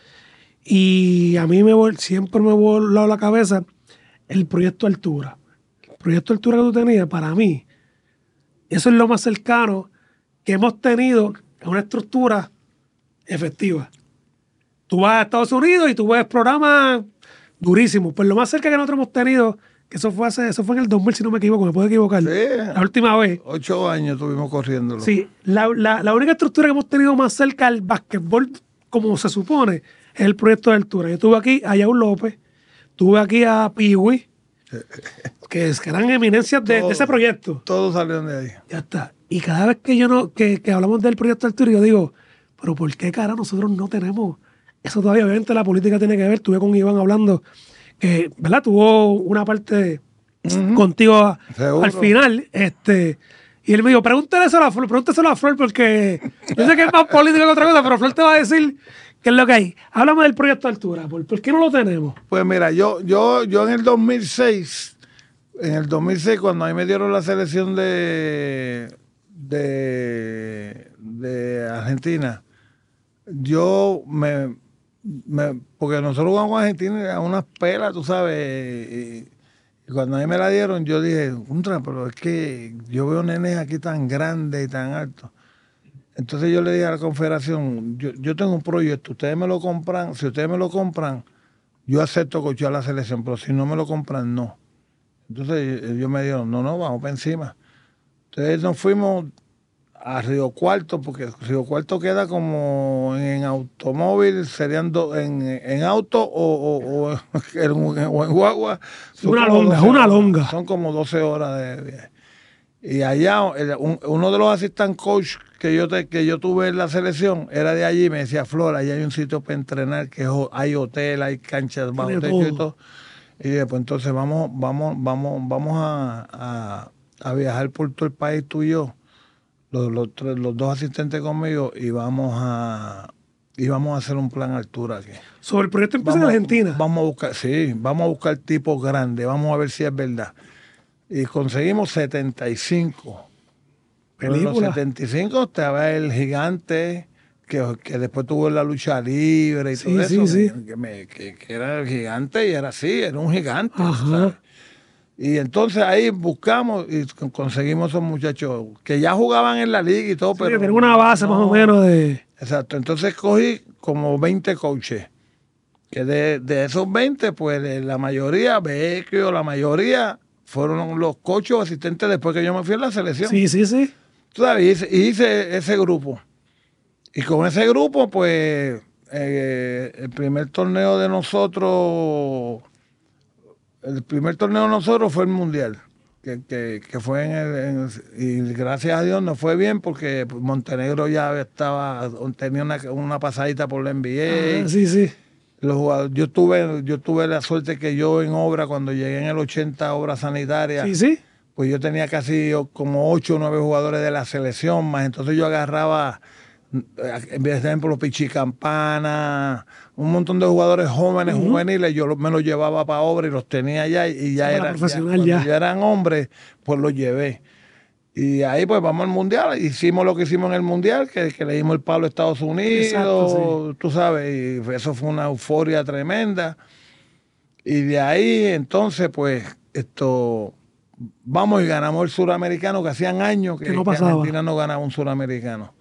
Y a mí me siempre me ha volado la cabeza el proyecto Altura. El proyecto Altura que tú tenías, para mí, eso es lo más cercano que hemos tenido a una estructura efectiva. Tú vas a Estados Unidos y tú ves programas durísimos. Pues lo más cerca que nosotros hemos tenido, que eso fue hace, eso fue en el dos mil, si no me equivoco, me puedo equivocar. Sí, la última vez. Ocho años estuvimos corriéndolo. Sí, la, la, la única estructura que hemos tenido más cerca al básquetbol, como se supone, es el proyecto de Altura. Yo tuve aquí a Yaul López, tuve aquí a Piwi, que, es, que eran eminencias de, todo, de ese proyecto. Todos salieron de ahí. Ya está. Y cada vez que yo no, que, que hablamos del proyecto de Altura, yo digo, pero ¿por qué cara nosotros no tenemos eso todavía? Obviamente la política tiene que ver. Estuve con Iván hablando, que, ¿verdad? Tuvo una parte uh-huh. contigo a, al final, este... Y él me dijo, pregúntale eso a la Flor, pregúnteselo a Flor, porque yo sé que es más político que otra cosa, pero Flor te va a decir qué es lo que hay. Háblame del proyecto Altura, ¿por, ¿por qué no lo tenemos? Pues mira, yo, yo, yo en el dos mil seis, en el dos mil seis, cuando a mí me dieron la selección de, de, de Argentina, yo me, me, porque nosotros jugamos con Argentina a unas pelas, tú sabes, y, y cuando a mí me la dieron, yo dije, contra, pero es que yo veo nenes aquí tan grandes y tan altos. Entonces yo le dije a la confederación, yo, yo tengo un proyecto, ustedes me lo compran, si ustedes me lo compran, yo acepto coachar la selección, pero si no me lo compran, no. Entonces ellos me dijeron, no, no, vamos para encima. Entonces nos fuimos a Río Cuarto, porque Río Cuarto queda como en automóvil, serían do, en, en auto o, o, o, en, o en guagua. Una longa, es una longa. Son como doce horas de viaje. Y allá, el, un, uno de los assistant coach que yo, te, que yo tuve en la selección era de allí, me decía, Flor, allá hay un sitio para entrenar, que hay hotel, hay canchas bajo techo y todo. Y dije, pues entonces vamos, vamos, vamos, vamos a, a, a viajar por todo el país tú y yo. Los, los, tres, los dos asistentes conmigo y vamos a y vamos a hacer un plan Altura aquí. ¿Sobre el proyecto empieza en Argentina? Vamos a buscar, sí, vamos a buscar tipos grandes, vamos a ver si es verdad. Y conseguimos setenta y cinco. Pero en los setenta y cinco estaba el gigante, que, que después tuvo la lucha libre y sí, todo sí, eso, sí. Que, me, que, que era el gigante y era así, era un gigante. Ajá. ¿sabes? Y entonces ahí buscamos y conseguimos esos muchachos que ya jugaban en la liga y todo, sí, pero... Tengo una base no, más o menos de... Exacto, entonces cogí como veinte coaches Que de, de esos veinte, pues de la mayoría, Vecchio, la mayoría fueron los coaches o asistentes después que yo me fui a la selección. Sí, sí, sí. Tú sabes, hice, hice ese grupo. Y con ese grupo, pues, eh, el primer torneo de nosotros, el primer torneo de nosotros fue el Mundial. Que, que, que fue en el, en el, y gracias a Dios nos fue bien porque Montenegro ya estaba, tenía una, una pasadita por la N B A. Ah, sí, sí. Los jugadores, yo tuve, yo tuve la suerte que yo en obra, cuando llegué en el ochenta, obra sanitaria, Sí, sí. pues yo tenía casi como ocho o nueve jugadores de la selección, más entonces yo agarraba, en vez de ejemplo, Pichi Campana, un montón de jugadores jóvenes, uh-huh. juveniles, yo me los llevaba para obra y los tenía allá y ya eran profesional ya, ya. ya eran hombres, pues los llevé. Y ahí pues vamos al Mundial, hicimos lo que hicimos en el Mundial, que, que le dimos el palo a Estados Unidos, exacto, sí. Tú sabes, y eso fue una euforia tremenda. Y de ahí entonces pues esto, vamos y ganamos el suramericano, que hacían años que, que, no que Argentina no ganaba un suramericano.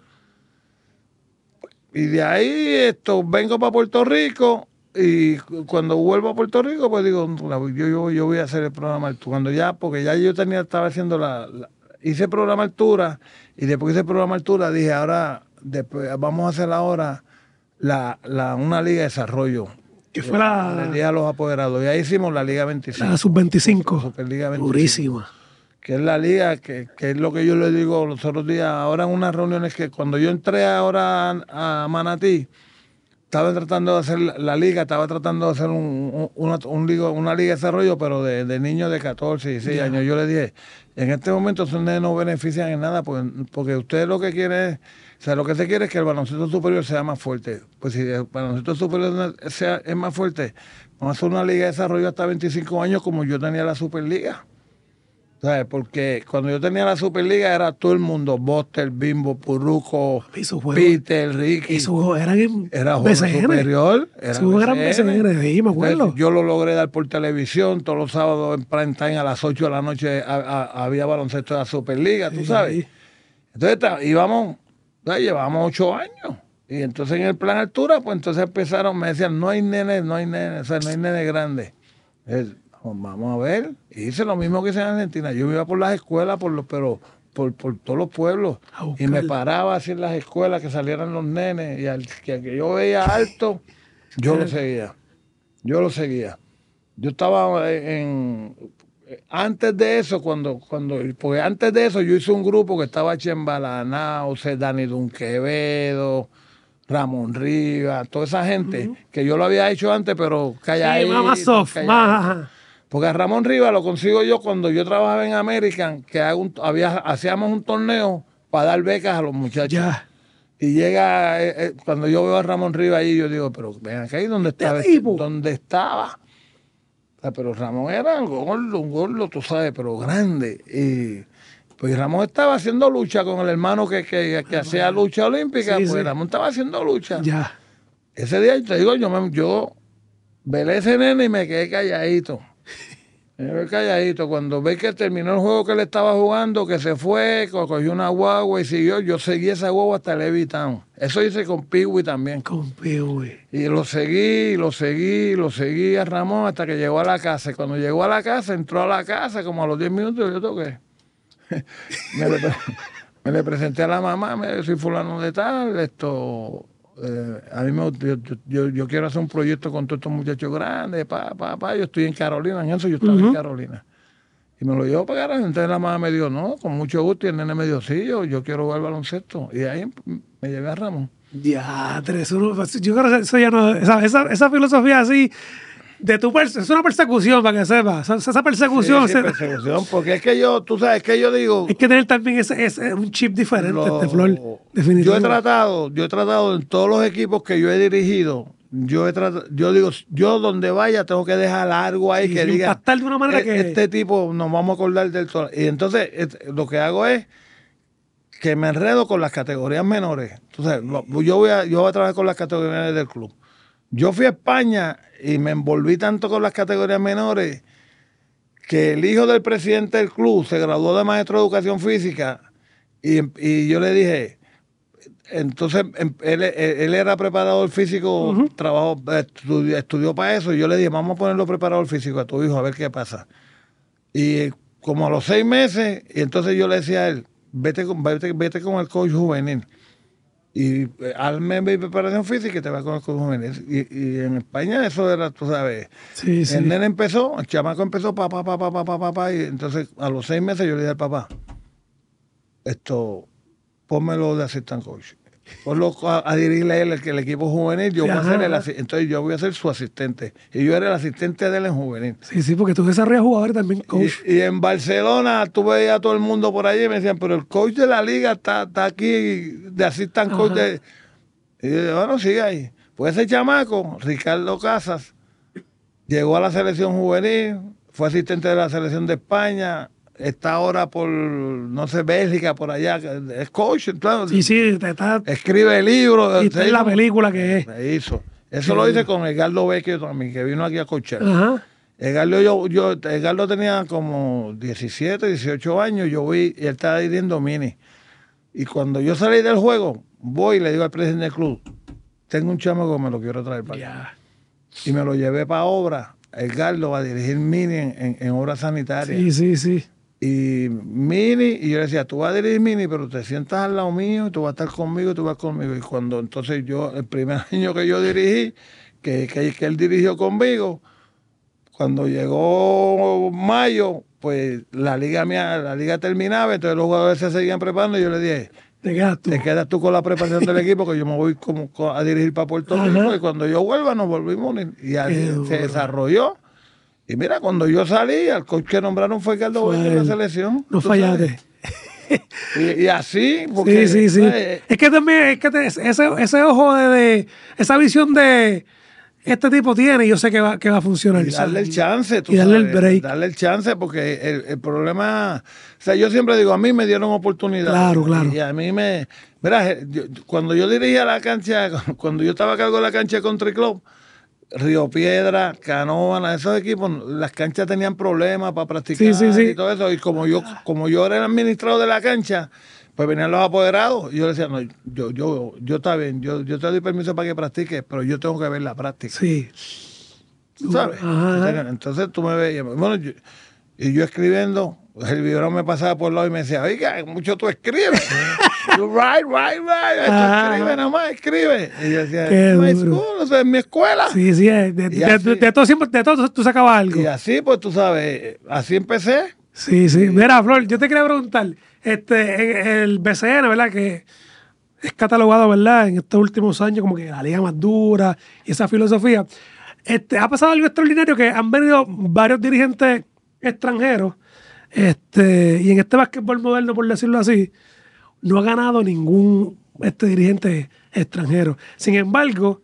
Y de ahí esto, vengo para Puerto Rico y cuando vuelvo a Puerto Rico pues digo, yo, yo, yo voy a hacer el programa Altura, cuando ya, porque ya yo tenía, estaba haciendo la, la hice programa Altura y después hice programa Altura dije, ahora después, vamos a hacer ahora la, la, una liga de desarrollo. Que fue la... Le dije a los apoderados. Y ahí hicimos la Liga veinticinco. La sub veinticinco. Superliga veinticinco. Durísima. Que es la liga, que, que es lo que yo le digo los otros días, ahora en unas reuniones, que cuando yo entré ahora a, a Manatí, estaba tratando de hacer la liga, estaba tratando de hacer un, un, una, un liga, una liga de desarrollo, pero de, de niños de catorce, dieciséis yeah. años. Yo le dije, en este momento esos nenes no benefician en nada, pues, porque ustedes lo que quieren es, o sea, lo que se quiere es que el baloncesto superior sea más fuerte. Pues si el baloncesto superior sea, es más fuerte, vamos a hacer una liga de desarrollo hasta veinticinco años como yo tenía la Superliga. ¿Sabes? Porque cuando yo tenía la Superliga era todo el mundo, Buster, Bimbo, Purruco, Peter, Ricky. Esos juegos eran en era juego superior. Esos juegos eran B C N, sí, me acuerdo. Entonces, yo lo logré dar por televisión, todos los sábados en prime time a las ocho de la noche a, a, había baloncesto de la Superliga, tú sabes. Sí. Entonces íbamos, llevábamos ocho años. Y entonces en el plan altura, pues entonces empezaron, me decían, no hay nenes, no hay nenes, o sea, no hay nenes grandes. Es, vamos a ver, hice lo mismo que hice en Argentina. Yo iba por las escuelas, por los, pero por, por todos los pueblos, y me paraba así en las escuelas que salieran los nenes, y al que, que yo veía alto, yo lo seguía. Yo lo seguía. Yo estaba en... Antes de eso, cuando, cuando, porque antes de eso yo hice un grupo que estaba Chembalanao, Dani Dunquevedo, Ramón Rivas, toda esa gente, uh-huh. que yo lo había hecho antes, pero calladito. Sí, más soft, más... Porque a Ramón Rivas lo consigo yo cuando yo trabajaba en American, que hago un, había, hacíamos un torneo para dar becas a los muchachos. Ya. Y llega, eh, eh, cuando yo veo a Ramón Rivas ahí, yo digo, pero ven acá, ¿dónde estaba? ¿Dónde estaba? O sea, pero Ramón era un gordo, un gordo, tú sabes, pero grande. Y pues Ramón estaba haciendo lucha con el hermano que, que, que hacía lucha olímpica, sí, pues sí. Ramón estaba haciendo lucha. Ya. Ese día, te digo, yo, me, yo velé ese nene y me quedé calladito. Me quedé calladito. Cuando ve que terminó el juego que él estaba jugando, que se fue, cogió una guagua y siguió, yo seguí esa guagua hasta Levittown. Eso hice con Piwi también. Con Piwi. Y lo seguí, lo seguí, lo seguí a Ramón hasta que llegó a la casa. Y cuando llegó a la casa, entró a la casa, como a los diez minutos, yo toqué. me, le, me le presenté a la mamá, me dijo, soy fulano de tal, esto... Eh, a mí me, yo, yo, yo quiero hacer un proyecto con todos estos muchachos grandes, pa, pa, pa. Yo estoy en Carolina, en eso yo estaba uh-huh. en Carolina. Y me lo llevo para Carolina. Entonces la mamá me dijo, no, con mucho gusto. Y el nene me dijo, sí, yo, yo quiero jugar baloncesto. Y ahí me llevé a Ramón. Ya, eso no, yo creo que eso ya no, esa, esa, esa filosofía así, de tu perse- es una persecución, para que sepas. Esa, esa persecución. Sí, sí, persecución, porque es que yo, tú sabes, que yo digo... Hay que tener también ese, ese un chip diferente, lo, este Flor, definitivamente. Yo he tratado, yo he tratado en todos los equipos que yo he dirigido, yo he tratado, yo digo, yo donde vaya tengo que dejar algo ahí, sí, que diga... impactar de una manera que... Este tipo nos vamos a acordar del todo. Y entonces lo que hago es que me enredo con las categorías menores. Entonces, yo voy a, yo voy a trabajar con las categorías menores del club. Yo fui a España y me envolví tanto con las categorías menores que el hijo del presidente del club se graduó de maestro de educación física y, y yo le dije, entonces él, él, él era preparador físico, uh-huh. trabajó, estudió, estudió para eso. Y yo le dije, vamos a ponerlo preparador físico a tu hijo, a ver qué pasa. Y como a los seis meses, y entonces yo le decía a él, vete con, vete, vete con el coach juvenil. Y hazme mi preparación física y te vas con el coach juvenil. Y, y en España eso era, tú sabes. Sí, sí. El nene empezó, el chamaco empezó, papá, papá, papá, papá, papá. Y entonces a los seis meses yo le dije al papá, esto, pónmelo de assistant coach. Ponlo a, a dirigirle él el, el equipo juvenil, yo sí, voy a ser el asistente, entonces yo voy a ser su asistente. Y yo era el asistente de él en juvenil. Sí, sí, porque tú desarrollas jugadores también, coach. Y, y en Barcelona tú veías a todo el mundo por allí y me decían, pero el coach de la liga está, está aquí de assistant coach. De... Y yo dije, bueno, sigue ahí. Pues ese chamaco, Ricardo Casas, llegó a la selección juvenil, fue asistente de la selección de España, está ahora por, no sé, Bélgica, por allá, es coach, claro. Sí, sí, te está, escribe libros. Y está en la película que es. Se hizo. Eso sí. Lo hice con Edgardo Vecchio también, que vino aquí a coachar. Ajá. Edgardo, yo, yo, Edgardo tenía como diecisiete, dieciocho años, yo vi, y él estaba dirigiendo mini. Y cuando yo salí del juego, voy y le digo al presidente del club, tengo un chamaco que me lo quiero traer para acá. Yeah. Y me lo llevé para obra. Edgardo va a dirigir mini en, en, en obras sanitarias. Sí, sí, sí. Y Mini, y yo le decía, tú vas a dirigir Mini, pero te sientas al lado mío, y tú vas a estar conmigo, tú vas conmigo. Y cuando entonces yo, el primer año que yo dirigí, que, que, que él dirigió conmigo, cuando llegó mayo, pues la liga mía, la liga terminaba, entonces los jugadores se seguían preparando, y yo le dije, te quedas tú. Te quedas tú con la preparación del equipo, que yo me voy como a dirigir para Puerto Rico. Ajá. Y cuando yo vuelva nos volvimos, y así se desarrolló. Y mira, cuando yo salí, el coach que nombraron fue Carlos Bueno en la selección. No fallaste. Y, y así, porque... Sí, sí, sí. Eh, es que también, es que te, ese, ese ojo de, de, esa visión de este tipo tiene, yo sé que va, que va a funcionar. Y darle el chance, tú y darle sabes, el break. Darle el chance, porque el, el problema... O sea, yo siempre digo, a mí me dieron oportunidad. Claro, claro. Y a mí me... Mira, yo, cuando yo dirigía la cancha, cuando yo estaba a cargo de la cancha de Country Club, Río Piedra, Canóvana, esos equipos, las canchas tenían problemas para practicar sí, sí, sí. y todo eso. Y como yo, como yo era el administrador de la cancha, pues venían los apoderados. Y yo le decía, no, yo, yo, yo está bien, yo, yo te doy permiso para que practiques, pero yo tengo que ver la práctica. Sí. ¿Sabes? Ajá. Entonces tú me veías, bueno, yo, y yo escribiendo, el video me pasaba por el lado y me decía, oiga, mucho tú escribes. Yo, right, right, right. Tú escribe, nada más, escribe. Y yo decía, my school, o sea, en mi escuela. Sí, sí, de, de, de, de, de todo siempre, de todo tú sacabas algo. Y así, pues tú sabes, así empecé. Sí, sí. Mira, Flor, yo te quería preguntar, este, el B C N, ¿verdad? Que es catalogado, ¿verdad? En estos últimos años como que la liga más dura y esa filosofía. Este, ha pasado algo extraordinario que han venido varios dirigentes extranjeros, este, y en este básquetbol moderno, por decirlo así, no ha ganado ningún este dirigente extranjero. Sin embargo,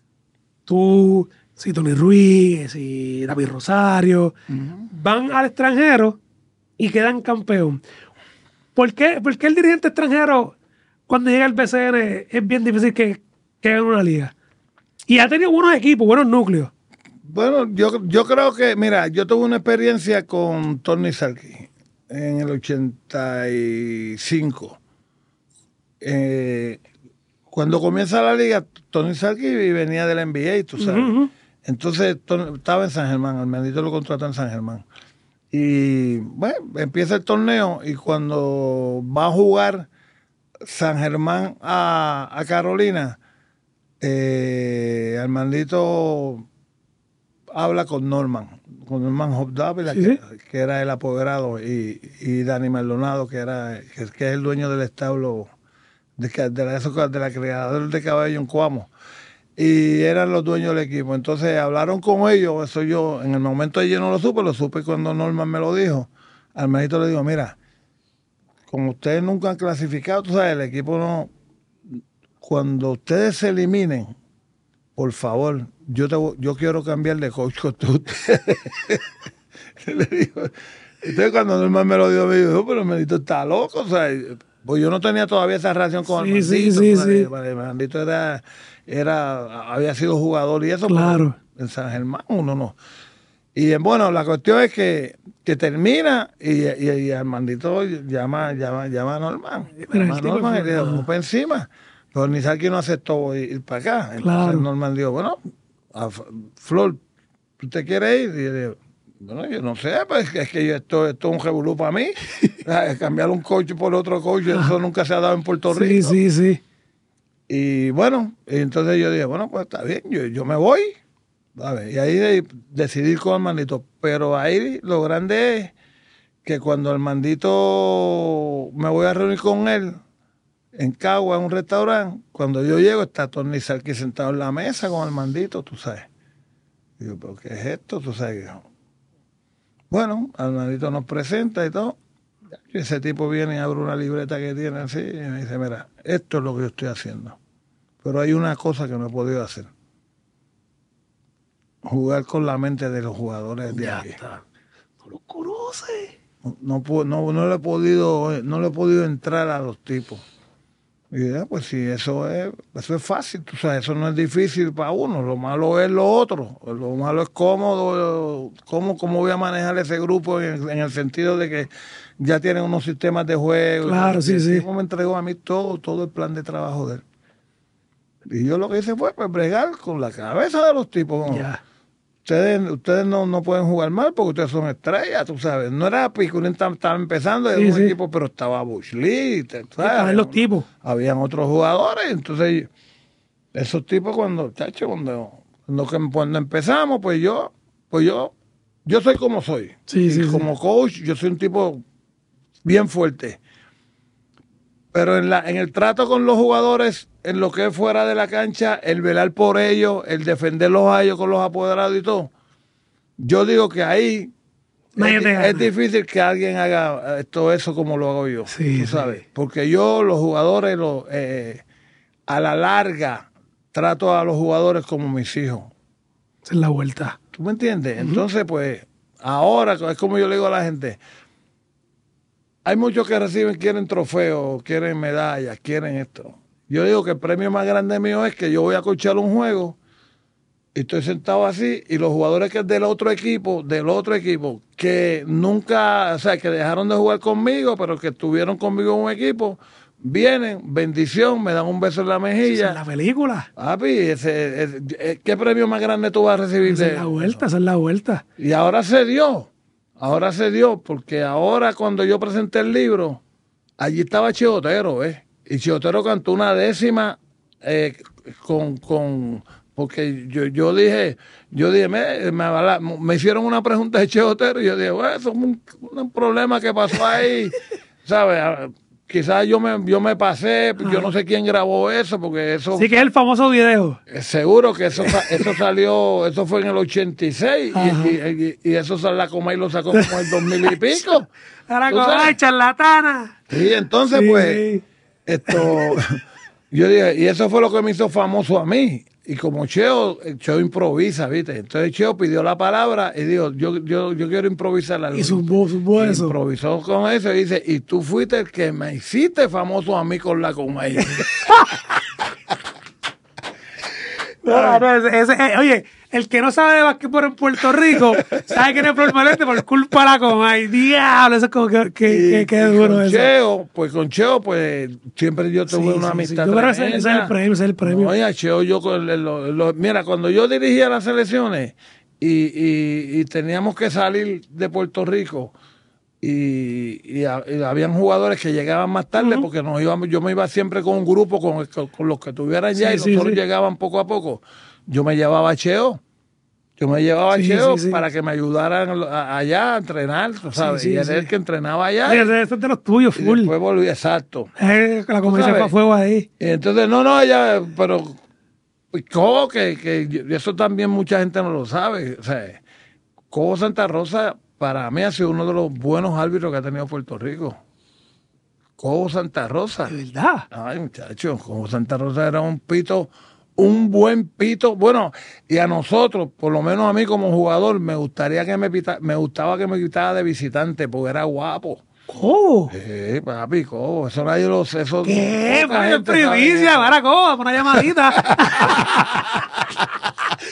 tú, si Tony Ruiz, si David Rosario, uh-huh. van al extranjero y quedan campeón. ¿Por qué, ¿Por qué el dirigente extranjero, cuando llega al B C N, es bien difícil que, que gane una liga? Y ha tenido buenos equipos, buenos núcleos. Bueno, yo, yo creo que, mira, yo tuve una experiencia con Tony Sarkis en el ochenta y cinco. Eh, cuando comienza la liga, Tony Sarkis venía de la N B A, tú sabes. Uh-huh. Entonces Tony, estaba en San Germán, Armandito lo contrató en San Germán. Y bueno, empieza el torneo y cuando va a jugar San Germán a, a Carolina, eh, Armandito habla con Norman, con Norman Hobdávila, ¿sí? que, que era el apoderado, y, y Dani Maldonado, que era que, que es el dueño del establo de, de, la, de la creadora de caballo en Coamo. Y eran los dueños del equipo. Entonces hablaron con ellos, eso yo, en el momento yo no lo supe, lo supe cuando Norman me lo dijo. Al manito le digo, mira, como ustedes nunca han clasificado, tú sabes, el equipo no, cuando ustedes se eliminen, por favor, yo te, yo quiero cambiar de coach con ustedes. Le digo, entonces cuando Norman me lo dijo, me dijo, pero el manito está loco, o sea, pues yo no tenía todavía esa relación con sí, el Armandito. Sí, sí, sí. El Armandito era, era, había sido jugador y eso, claro. En San Germán uno no. Y bueno, la cuestión es que, que termina y, y, y Armandito llama, llama, llama a Norman. Llama a Norman y le dijo, vamos para encima. Pero Nizarki no aceptó ir, ir para acá. Entonces Claro. Norman dijo, bueno, a F- Flor, ¿tú te quieres ir? Y yo digo, bueno, yo no sé, pues es que yo, esto, esto es un revolú para mí. Cambiar un coche por otro coche, eso nunca se ha dado en Puerto Sí, Rico. sí, sí. Y bueno, y entonces yo dije, bueno, pues está bien, yo, yo me voy. A ver, y ahí de- decidí ir con Armandito. Pero ahí lo grande es que cuando Armandito me voy a reunir con él en Cagua, en un restaurante, cuando yo llego está Tony Sarkis sentado en la mesa con Armandito, tú sabes. Digo, ¿pero qué es esto? Tú sabes. Bueno, Armandito nos presenta y todo. Y ese tipo viene y abre una libreta que tiene así y me dice, mira, esto es lo que yo estoy haciendo. Pero hay una cosa que no he podido hacer. Jugar con la mente de los jugadores de Ya aquí. está. No lo conoces. No, no, pu- no, no le he podido, no le he podido entrar a los tipos. Y ya, pues sí, eso es, eso es fácil, tú sabes, eso no es difícil para uno, lo malo es lo otro, lo malo es cómo, cómo, cómo voy a manejar ese grupo en, en el sentido de que ya tienen unos sistemas de juego. Claro, y sí, el sí. tipo me entregó a mí todo, todo el plan de trabajo de él. Y yo lo que hice fue pues, bregar con la cabeza de los tipos. ¿No? Ya. Ustedes, ustedes no, no pueden jugar mal porque ustedes son estrellas, tú sabes. No era Piculín, estaba, estaba empezando, era Sí, un sí. equipo, pero estaba Bush Lee, tú sabes. Estaban los tipos. Habían otros jugadores, entonces esos tipos cuando, chacho, cuando, cuando, que- cuando empezamos, pues yo, pues yo, yo soy como soy. Sí, y sí, sí. como coach, yo soy un tipo bien fuerte. Pero en, la, en el trato con los jugadores, en lo que es fuera de la cancha, el velar por ellos, el defenderlos a ellos con los apoderados y todo, yo digo que ahí Nadie es, te gana. es difícil que alguien haga todo eso como lo hago yo, Sí, tú sí. sabes. Porque yo, los jugadores, los, eh, a la larga, trato a los jugadores como mis hijos. Esa es la vuelta. ¿Tú me entiendes? Entonces, pues, ahora es como yo le digo a la gente, hay muchos que reciben, quieren trofeos, quieren medallas, quieren esto. Yo digo que el premio más grande mío es que yo voy a coachar un juego y estoy sentado así y los jugadores que es del otro equipo, del otro equipo, que nunca, o sea, que dejaron de jugar conmigo, pero que estuvieron conmigo en un equipo, vienen, bendición, me dan un beso en la Esa es mejilla. la película. Papi, ese, ese- ¿qué premio más grande tú vas a recibir? Esa de es la eso? vuelta, esa es la vuelta. Y ahora se dio, ahora se dio, porque ahora cuando yo presenté el libro, allí estaba Chiotero, ¿ves? Y Chiotero cantó una décima eh, con, con, porque yo, yo dije, yo dije, me, me, me hicieron una pregunta de Chiotero y yo dije, bueno, eso es un, un problema que pasó ahí, ¿sabes? Quizás yo me, yo me pasé, yo no sé quién grabó eso, porque eso... Sí que es el famoso video. Seguro que eso, eso salió, eso fue en el ochenta y seis y, y, y, y eso la Comay lo sacó como en el dos mil y pico. Ahora ¿Tú con sabes? ay, charlatana. Sí, entonces Sí, pues, sí. esto, yo dije, y eso fue lo que me hizo famoso a mí. Y como Cheo, Cheo improvisa, ¿viste? Entonces Cheo pidió la palabra y dijo, yo, yo, yo quiero improvisar algo. Y zumbó, zumbó Y eso. improvisó con eso y dice, y tú fuiste el que me hiciste famoso a mí con la Comay. No, no, ese- ese- eh, oye, el que no sabe de basquetbol en Puerto Rico, sabe que no es permanente por culpa de la Comay. Diablo, eso es como que, que, Y- que, que y duro con eso. Cheo, pues con Cheo, pues siempre yo tuve Sí, una sí, sí. amistad Yo creo que ese- tremenda. ese es el premio, ese es el premio. Oye, Cheo, yo con el- lo- lo- mira, cuando yo dirigía las selecciones y, y, y teníamos que salir de Puerto Rico y, y, ha- y habían jugadores que llegaban más tarde porque nos íbamos, yo me iba siempre con un grupo con, con, con los que estuvieran ya Sí, y sí, nosotros sí. llegaban poco a poco. Yo me llevaba a Cheo. Yo me llevaba a Sí, Cheo sí, sí. para que me ayudaran a- allá a entrenar, tú sabes. sí, y era sí. el que entrenaba allá. Oye, y- ese ese es de los tuyos, y full. después volví, exacto. Eh, la Comay se sabes. fue a fuego ahí. Y entonces, no, no, ella, pero, pues, Cobo, que, que yo- eso también mucha gente no lo sabe. O sea, Cobo Santa Rosa, para mí, ha sido uno de los buenos árbitros que ha tenido Puerto Rico. Cobo Santa Rosa. De verdad. Ay, muchachos, Cobo Santa Rosa era un pito, un buen pito. Bueno, y a nosotros, por lo menos a mí como jugador, me gustaría que me pita, me gustaba que me quitara de visitante, porque era guapo. Oh. Sí, papi, Cobo, eso nadie lo sé. Eso ¿Qué? poca Pues gente sabe primicia, eso. para cómo, una llamadita.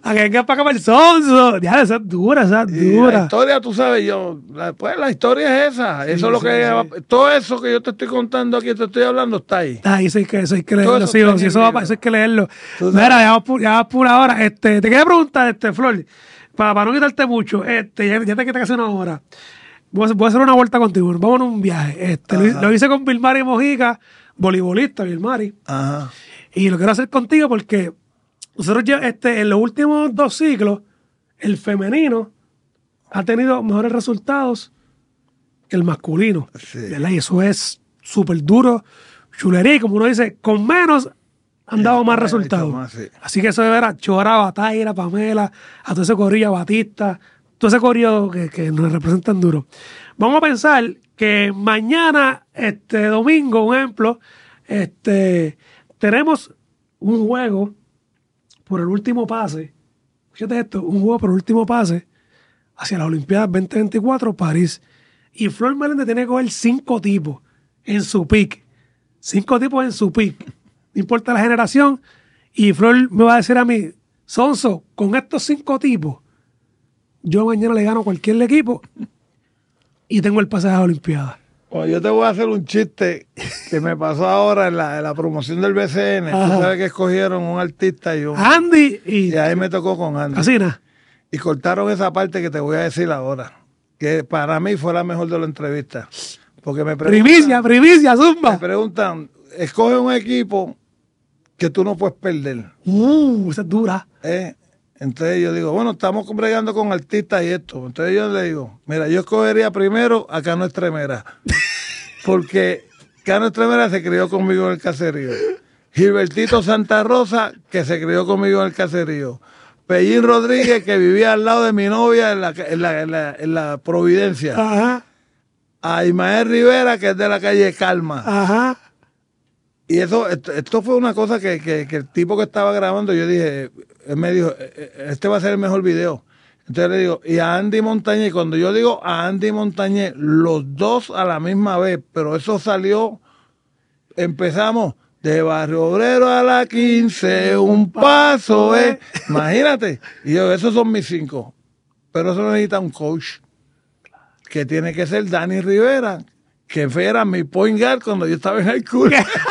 A que venga para acá para el sonso. Ya, esa es dura, esa es Y dura. la historia, tú sabes, yo, la, pues la historia es esa. Sí, eso es lo sí, que, sí. todo eso que yo te estoy contando aquí, te estoy hablando, está ahí. Ah, eso hay que, eso hay que Todo leerlo, eso sí, está en si el eso va libro. para eso hay que leerlo. Tú Mira, sabes. ya vamos por, ya vamos por ahora. Este, te quería preguntar, este, Flor, para, para no quitarte mucho, este, ya, ya te quita casi una hora. Voy a, voy a hacer una vuelta contigo, vamos en un viaje. Este, lo, Ajá. lo hice con Vilmari Mojica, voleibolista, Vilmari. Ajá. Y lo quiero hacer contigo porque nosotros ya, este, en los últimos dos ciclos, el femenino ha tenido mejores resultados que el masculino. Sí. ¿Verdad? Y eso es súper duro, chulería. Y como uno dice, con menos han dado más ha hecho resultados. más, sí. Así que eso de ver a Chora, Bataira, Pamela, a todo ese corillo, a Batista, todo ese corillo que, que nos representan duro. Vamos a pensar que mañana, este domingo, un ejemplo, este, tenemos un juego por el último pase. Fíjate esto, un juego por el último pase hacia las Olimpiadas veinte veinticuatro, París. Y Flor Meléndez tiene que coger cinco tipos en su pick. Cinco tipos en su pick. No importa la generación. Y Flor me va a decir a mí, Sonso, con estos cinco tipos, yo mañana le gano a cualquier equipo y tengo el pase a las Olimpiadas. Bueno, yo te voy a hacer un chiste que me pasó ahora en la, en la promoción del B C N. Ajá. Tú sabes que escogieron un artista y un... Andy y Y ahí me tocó con Andy. Casina. Y cortaron esa parte que te voy a decir ahora, que para mí fue la mejor de la entrevista. Porque me preguntan, Primicia, primicia, me zumba. preguntan, escoge un equipo que tú no puedes perder. Uh, esa es dura. ¿eh? Entonces yo digo, bueno, estamos bregando con artistas y esto. Entonces yo le digo, mira, yo escogería primero a Cano Estremera. Porque Cano Estremera se crió conmigo en el caserío. Gilbertito Santa Rosa, que se crió conmigo en el caserío. Pellín Rodríguez, que vivía al lado de mi novia en la, en la, en la, en la Providencia. Ajá, A Ismael Rivera, que es de la calle Calma. ajá. Y eso, esto, esto fue una cosa que, que, que el tipo que estaba grabando, yo dije, él me dijo, este va a ser el mejor video. Entonces le digo, y a Andy Montañez, cuando yo digo a Andy Montañez, los dos a la misma vez, pero eso salió, empezamos de Barrio Obrero a la quince, un paso, eh. Imagínate. Y yo, esos son mis cinco. Pero eso necesita un coach, que tiene que ser Dani Rivera, que era mi point guard cuando yo estaba en high school.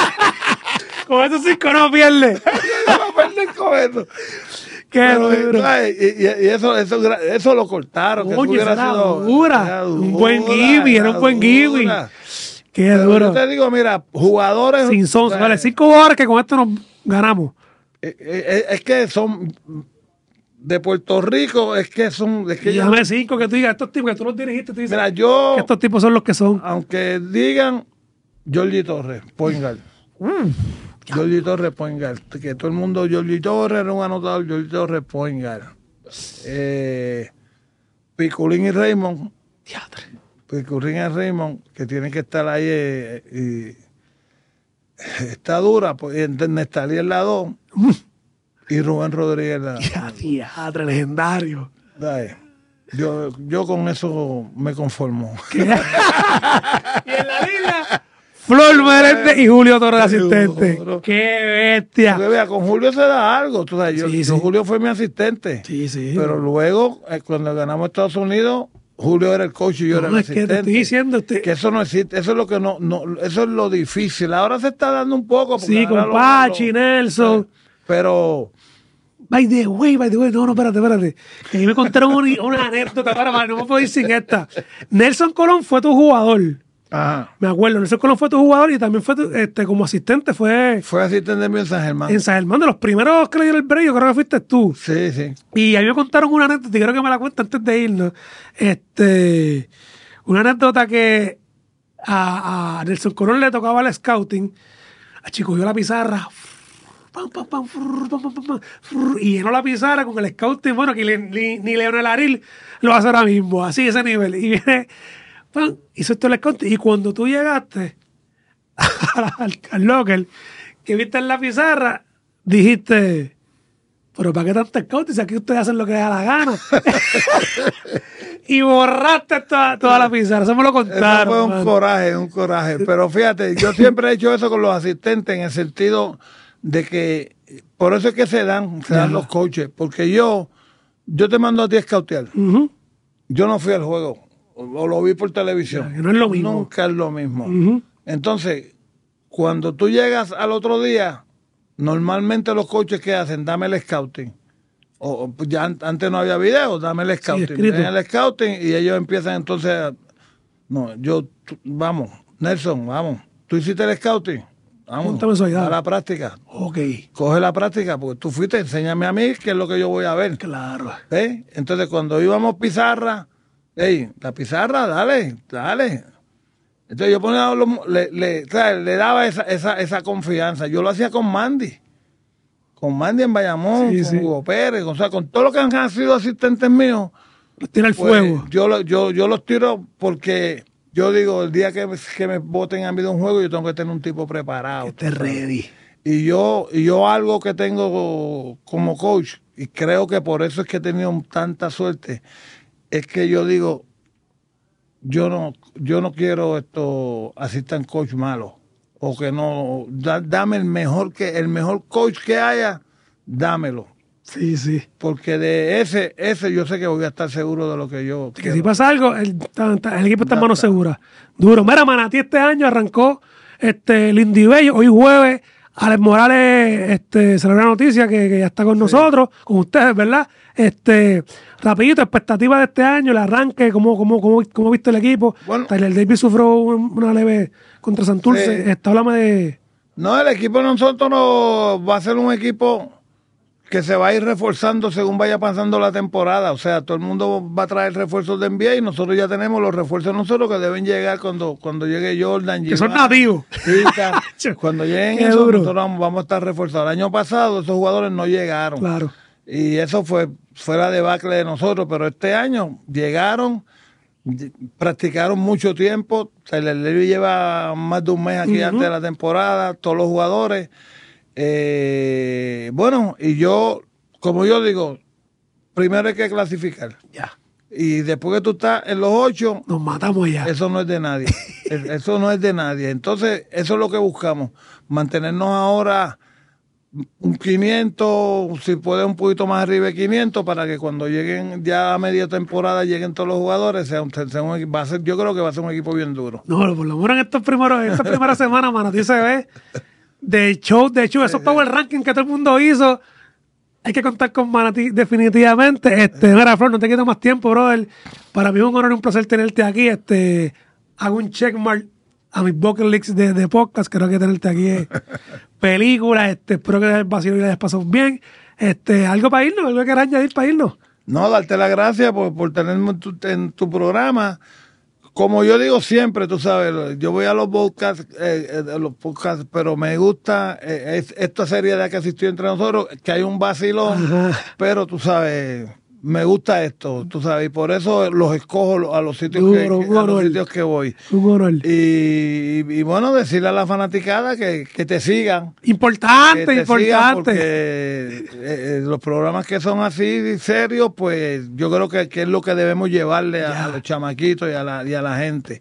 Con esos cinco no pierde. No perder con eso. Qué Pero, duro. ¿sabes? Y, y- y eso, eso, eso lo cortaron. que eso Oye, hubiera esa era sido- dura. era Un buen dura, gimme, era un buen gimme. dura. Qué Pero duro. yo te digo, mira, jugadores. Sin son, o sea, vale, cinco jugadores que con esto nos ganamos. eh, eh, Es que son de Puerto Rico, es que son. Es que Y yo- dame cinco que tú digas, estos tipos que tú los dirigiste, tú dices mira, yo, que estos tipos son los que son. aunque digan Jordi Torres, point guard. Jordi Torres, point guard. Que todo el mundo, Jordi Torres era un anotador, Jordi Torres, point guard. Eh, Piculín y Raymond. Diatre. Piculín y Raymond, que tienen que estar ahí. eh, y está dura, pues, y Nestalí en la dos y Rubén Rodríguez en la Ya, diatre, legendario. Dale. Yo, yo con eso me conformo. Y en la línea, Flor Meléndez y Julio Torres asistente. Duro. Qué bestia. Porque, vea, con Julio se da algo. Tú sabes, yo, Sí, yo- sí. Julio fue mi asistente. Sí, sí. Pero luego, eh, cuando ganamos Estados Unidos, Julio era el coach y yo era No, el es que asistente. te estoy diciendo, usted, Que eso no existe, eso es lo que no, no, eso es lo difícil. Ahora se está dando un poco. porque sí, ahora con lo- Pachi, lo- Nelson. Pero By the way, by the way, no, no, espérate, espérate. Que ahí me contaron una, una anécdota, para, para, no me puedo ir sin esta. Nelson Colón fue tu jugador. ajá, Me acuerdo, Nelson Colón fue tu jugador y también fue tu, este, como asistente, fue fue asistente mío en San Germán. en San Germán, de los primeros que le dieron el break, yo creo que fuiste tú. Sí, sí. Y a mí me contaron una anécdota, y creo que me la cuenta antes de irnos. Este, una anécdota que a, a Nelson Colón le tocaba el scouting. A chico, yo la pizarra. Pam, pam, pam, frr, pam, pam, pam, pam, frr, y llenó la pizarra con el scouting. Bueno, que le- ni, ni Leonel Aril lo hace ahora mismo, así, ese nivel. Y viene, pam, hizo esto el scouting. Y cuando tú llegaste al, al locker, que viste en la pizarra, dijiste. Pero ¿para qué tanto scouting si aquí ustedes hacen lo que les da la gana? Y borraste toda, toda la pizarra. Eso me lo Eso contaron. fue un mano. coraje, un coraje. Pero fíjate, yo siempre he hecho eso con los asistentes en el sentido de que, por eso es que se dan, se dan Ajá. los coaches, porque yo, yo te mando a ti a scoutear. Ujú. Yo no fui al juego, o, o lo vi por televisión. Ya, que no es lo mismo. Nunca es lo mismo. Ujú. Entonces, cuando tú llegas al otro día, normalmente los coaches que hacen, dame el scouting. O, o, pues ya an- antes no había video, dame el scouting. escrito. Ven el scouting y ellos empiezan entonces a, no, yo, tú- vamos, Nelson, vamos, tú hiciste el scouting, vamos, Cuéntame eso ahí, dale. a la práctica, Ok, coge la práctica, porque tú fuiste, enséñame a mí qué es lo que yo voy a ver. claro. ¿Eh? Entonces cuando íbamos pizarra, hey, la pizarra, dale, dale. Entonces yo ponía los- le, le, ¿sabes? Le daba esa, esa, esa confianza. Yo lo hacía con Mandy. Con Mandy en Bayamón, Sí, con sí. Hugo Pérez, o sea, con todo lo que han sido asistentes míos. Los tira al Pues, fuego. yo, lo- yo, yo los tiro porque yo digo, el día que, me- que me voten a mí de un juego, yo tengo que tener un tipo preparado. Esté ready. Y yo, y yo algo que tengo como coach, y creo que por eso es que he tenido tanta suerte, es que yo digo, yo no, yo no quiero esto assistant coach malo. O que no, da- dame el mejor que, el mejor coach que haya, dámelo. Sí, sí. Porque de ese, ese yo sé que voy a estar seguro de lo que yo Que quiero. si pasa algo, el, ta- ta- el equipo está en Ya manos está. seguras. Duro. Mira, Manatí este año arrancó este Lindy Bello. Hoy jueves, Alex Morales este, se le da la noticia que, que ya está con nosotros, con ustedes, ¿verdad? Este, rapidito, expectativa de este año, el arranque, cómo, cómo, cómo, cómo viste el equipo. Bueno. Tyler Davis sufrió un- una leve contra Santurce. Sí. Este, háblame de... No, el equipo de nosotros no va a ser un equipo que se va a ir reforzando según vaya pasando la temporada. O sea, todo el mundo va a traer refuerzos de N B A y nosotros ya tenemos los refuerzos nosotros que deben llegar cuando, cuando llegue Jordan. Que son Giovanni, nativos. Tita. Cuando lleguen Qué esos, duro. nosotros vamos, vamos a estar reforzados. El año pasado esos jugadores no llegaron. Claro. Y eso fue, fue la debacle de nosotros. Pero este año llegaron, y- practicaron mucho tiempo. Tyler Levy lleva más de un mes aquí Ujú. antes de la temporada, todos los jugadores. Eh, bueno, y yo, como yo digo, primero hay que clasificar. Ya. Y después que tú estás en los ocho, Nos matamos ya. eso no es de nadie. Es- Eso no es de nadie. Entonces, eso es lo que buscamos. Mantenernos ahora un quinientos, si puede un poquito más arriba de quinientos, para que cuando lleguen ya a media temporada, lleguen todos los jugadores, sea un, sea un equipo- va a ser, yo creo que va a ser un equipo bien duro. No, por lo menos en estos primeros, en estas primeras semanas, Manatí se ve de show, de show, esos power ranking que todo el mundo hizo. Hay que contar con Manatí definitivamente. Este, mira, Flor, no te quito más tiempo, brother. Para mí es un honor y un placer tenerte aquí. Este, hago un checkmark a mis bucket leaks de, de podcast. Creo que tenerte aquí es película. Este, espero que el vacío y la hayas pasado bien. Este, algo para irnos, algo que quieras añadir para irnos. No, darte las gracias por, por tenerme en tu, en tu programa. Como yo digo siempre, tú sabes, yo voy a los podcasts, eh, eh, a los podcasts, pero me gusta eh, es, esta seriedad que asistió entre nosotros, que hay un vacilón, Ajá. pero tú sabes, me gusta esto, tú sabes, y por eso los escojo a los sitios, Duro, que, que- a los bueno, el- sitios que voy. Un honor. Y, y bueno, decirle a la fanaticada que, que te sigan. Que Importante, te sigan importante. porque eh, eh, los programas que son así serios, pues yo creo que, que es lo que debemos llevarle a, Ya. a los chamaquitos y a la, y a la gente.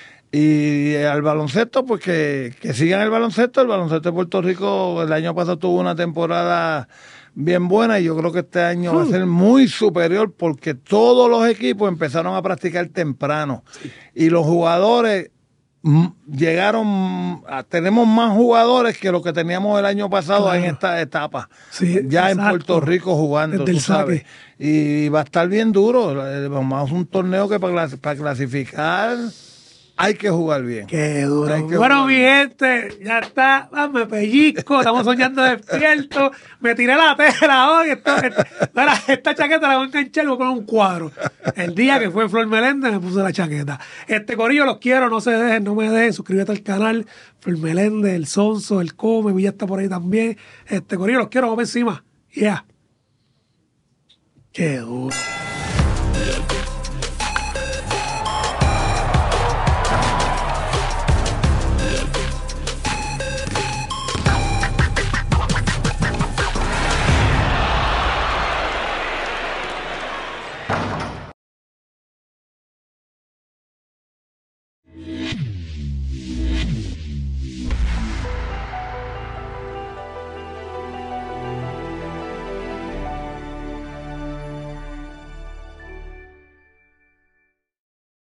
Y al baloncesto, pues que, que sigan el baloncesto. El baloncesto de Puerto Rico el año pasado tuvo una temporada bien buena y yo creo que este año va a ser muy superior porque todos los equipos empezaron a practicar temprano y los jugadores mm, llegaron, a- tenemos más jugadores que lo que teníamos el año pasado Claro. en esta etapa. Sí, ya en exacto. Puerto Rico jugando, Desde tú el sabes. saque. Y va a estar bien duro. Eh, Vamos a un torneo que para, clas- para clasificar hay que jugar bien. Qué duro. Hay que Bueno, jugar mi bien. gente, ya está. Ah, me pellizco, estamos soñando despierto. Me tiré la tela hoy. Esto, esto- mira, esta chaqueta la voy a enganchar y voy a poner un cuadro. El día que fue Flor Meléndez me puse la chaqueta. Este corillo, los quiero, no se dejen, no me dejen. Suscríbete al canal. Flor Meléndez, el Sonso, el Come, Villa está por ahí también. Este corillo, los quiero, vamos encima. Yeah. Qué duro.